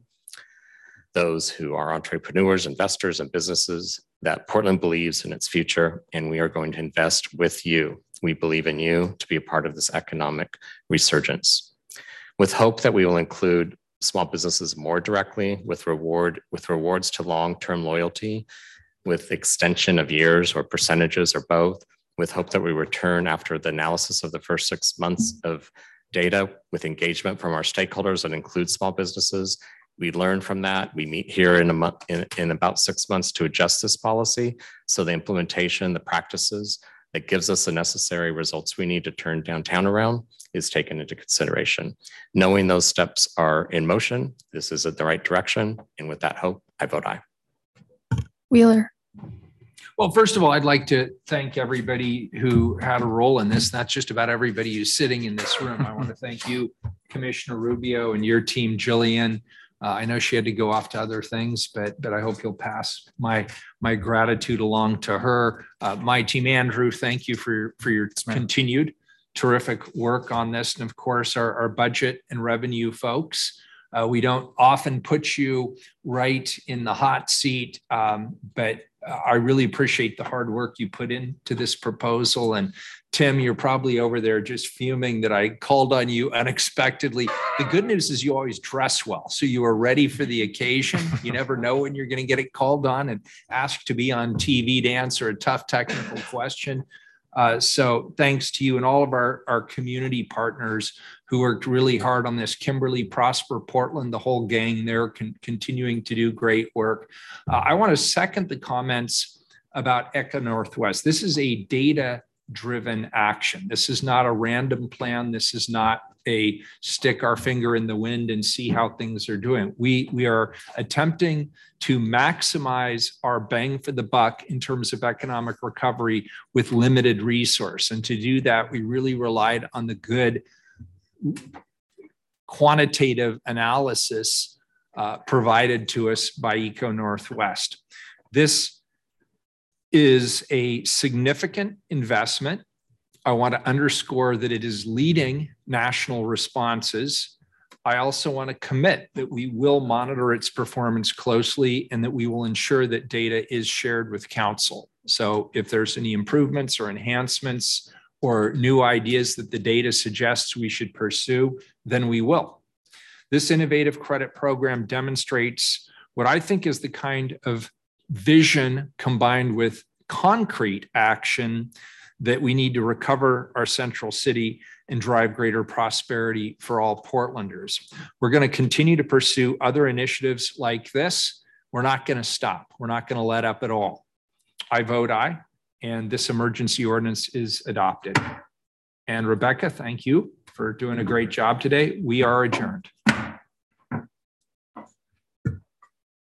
those who are entrepreneurs, investors, and businesses, that Portland believes in its future, and we are going to invest with you. We believe in you to be a part of this economic resurgence. With hope that we will include small businesses more directly with rewards to long-term loyalty, with extension of years or percentages or both, with hope that we return after the analysis of the first 6 months of data with engagement from our stakeholders that include small businesses. We learn from that. We meet here in about 6 months to adjust this policy. So the implementation, the practices that gives us the necessary results we need to turn downtown around is taken into consideration. Knowing those steps are in motion, this is at the right direction. And with that hope, I vote aye. Wheeler. Well, first of all, I'd like to thank everybody who had a role in this. That's just about everybody who's sitting in this room. I want to thank you, Commissioner Rubio, and your team, Jillian. I know she had to go off to other things, but I hope you'll pass my gratitude along to her. My team, Andrew, thank you for your continued terrific work on this. And of course, our budget and revenue folks. We don't often put you right in the hot seat, but I really appreciate the hard work you put into this proposal. And Tim, you're probably over there just fuming that I called on you unexpectedly. The good news is you always dress well, so you are ready for the occasion. You never know when you're going to get it called on and asked to be on TV to answer a tough technical question. So thanks to you and all of our community partners who worked really hard on this. Kimberly, Prosper, Portland, the whole gang there continuing to do great work. I want to second the comments about ECHO Northwest. This is a data-driven action. This is not a random plan. This is not a stick our finger in the wind and see how things are doing. We are attempting to maximize our bang for the buck in terms of economic recovery with limited resource. And to do that, we really relied on the good quantitative analysis provided to us by ECHO Northwest. This is a significant investment. I want to underscore that it is leading national responses. I also want to commit that we will monitor its performance closely and that we will ensure that data is shared with council. So if there's any improvements or enhancements or new ideas that the data suggests we should pursue, then we will. This innovative credit program demonstrates what I think is the kind of vision combined with concrete action that we need to recover our central city and drive greater prosperity for all Portlanders. We're going to continue to pursue other initiatives like this. We're not going to stop. We're not going to let up at all. I vote aye, and this emergency ordinance is adopted. And Rebecca, thank you for doing a great job today. We are adjourned.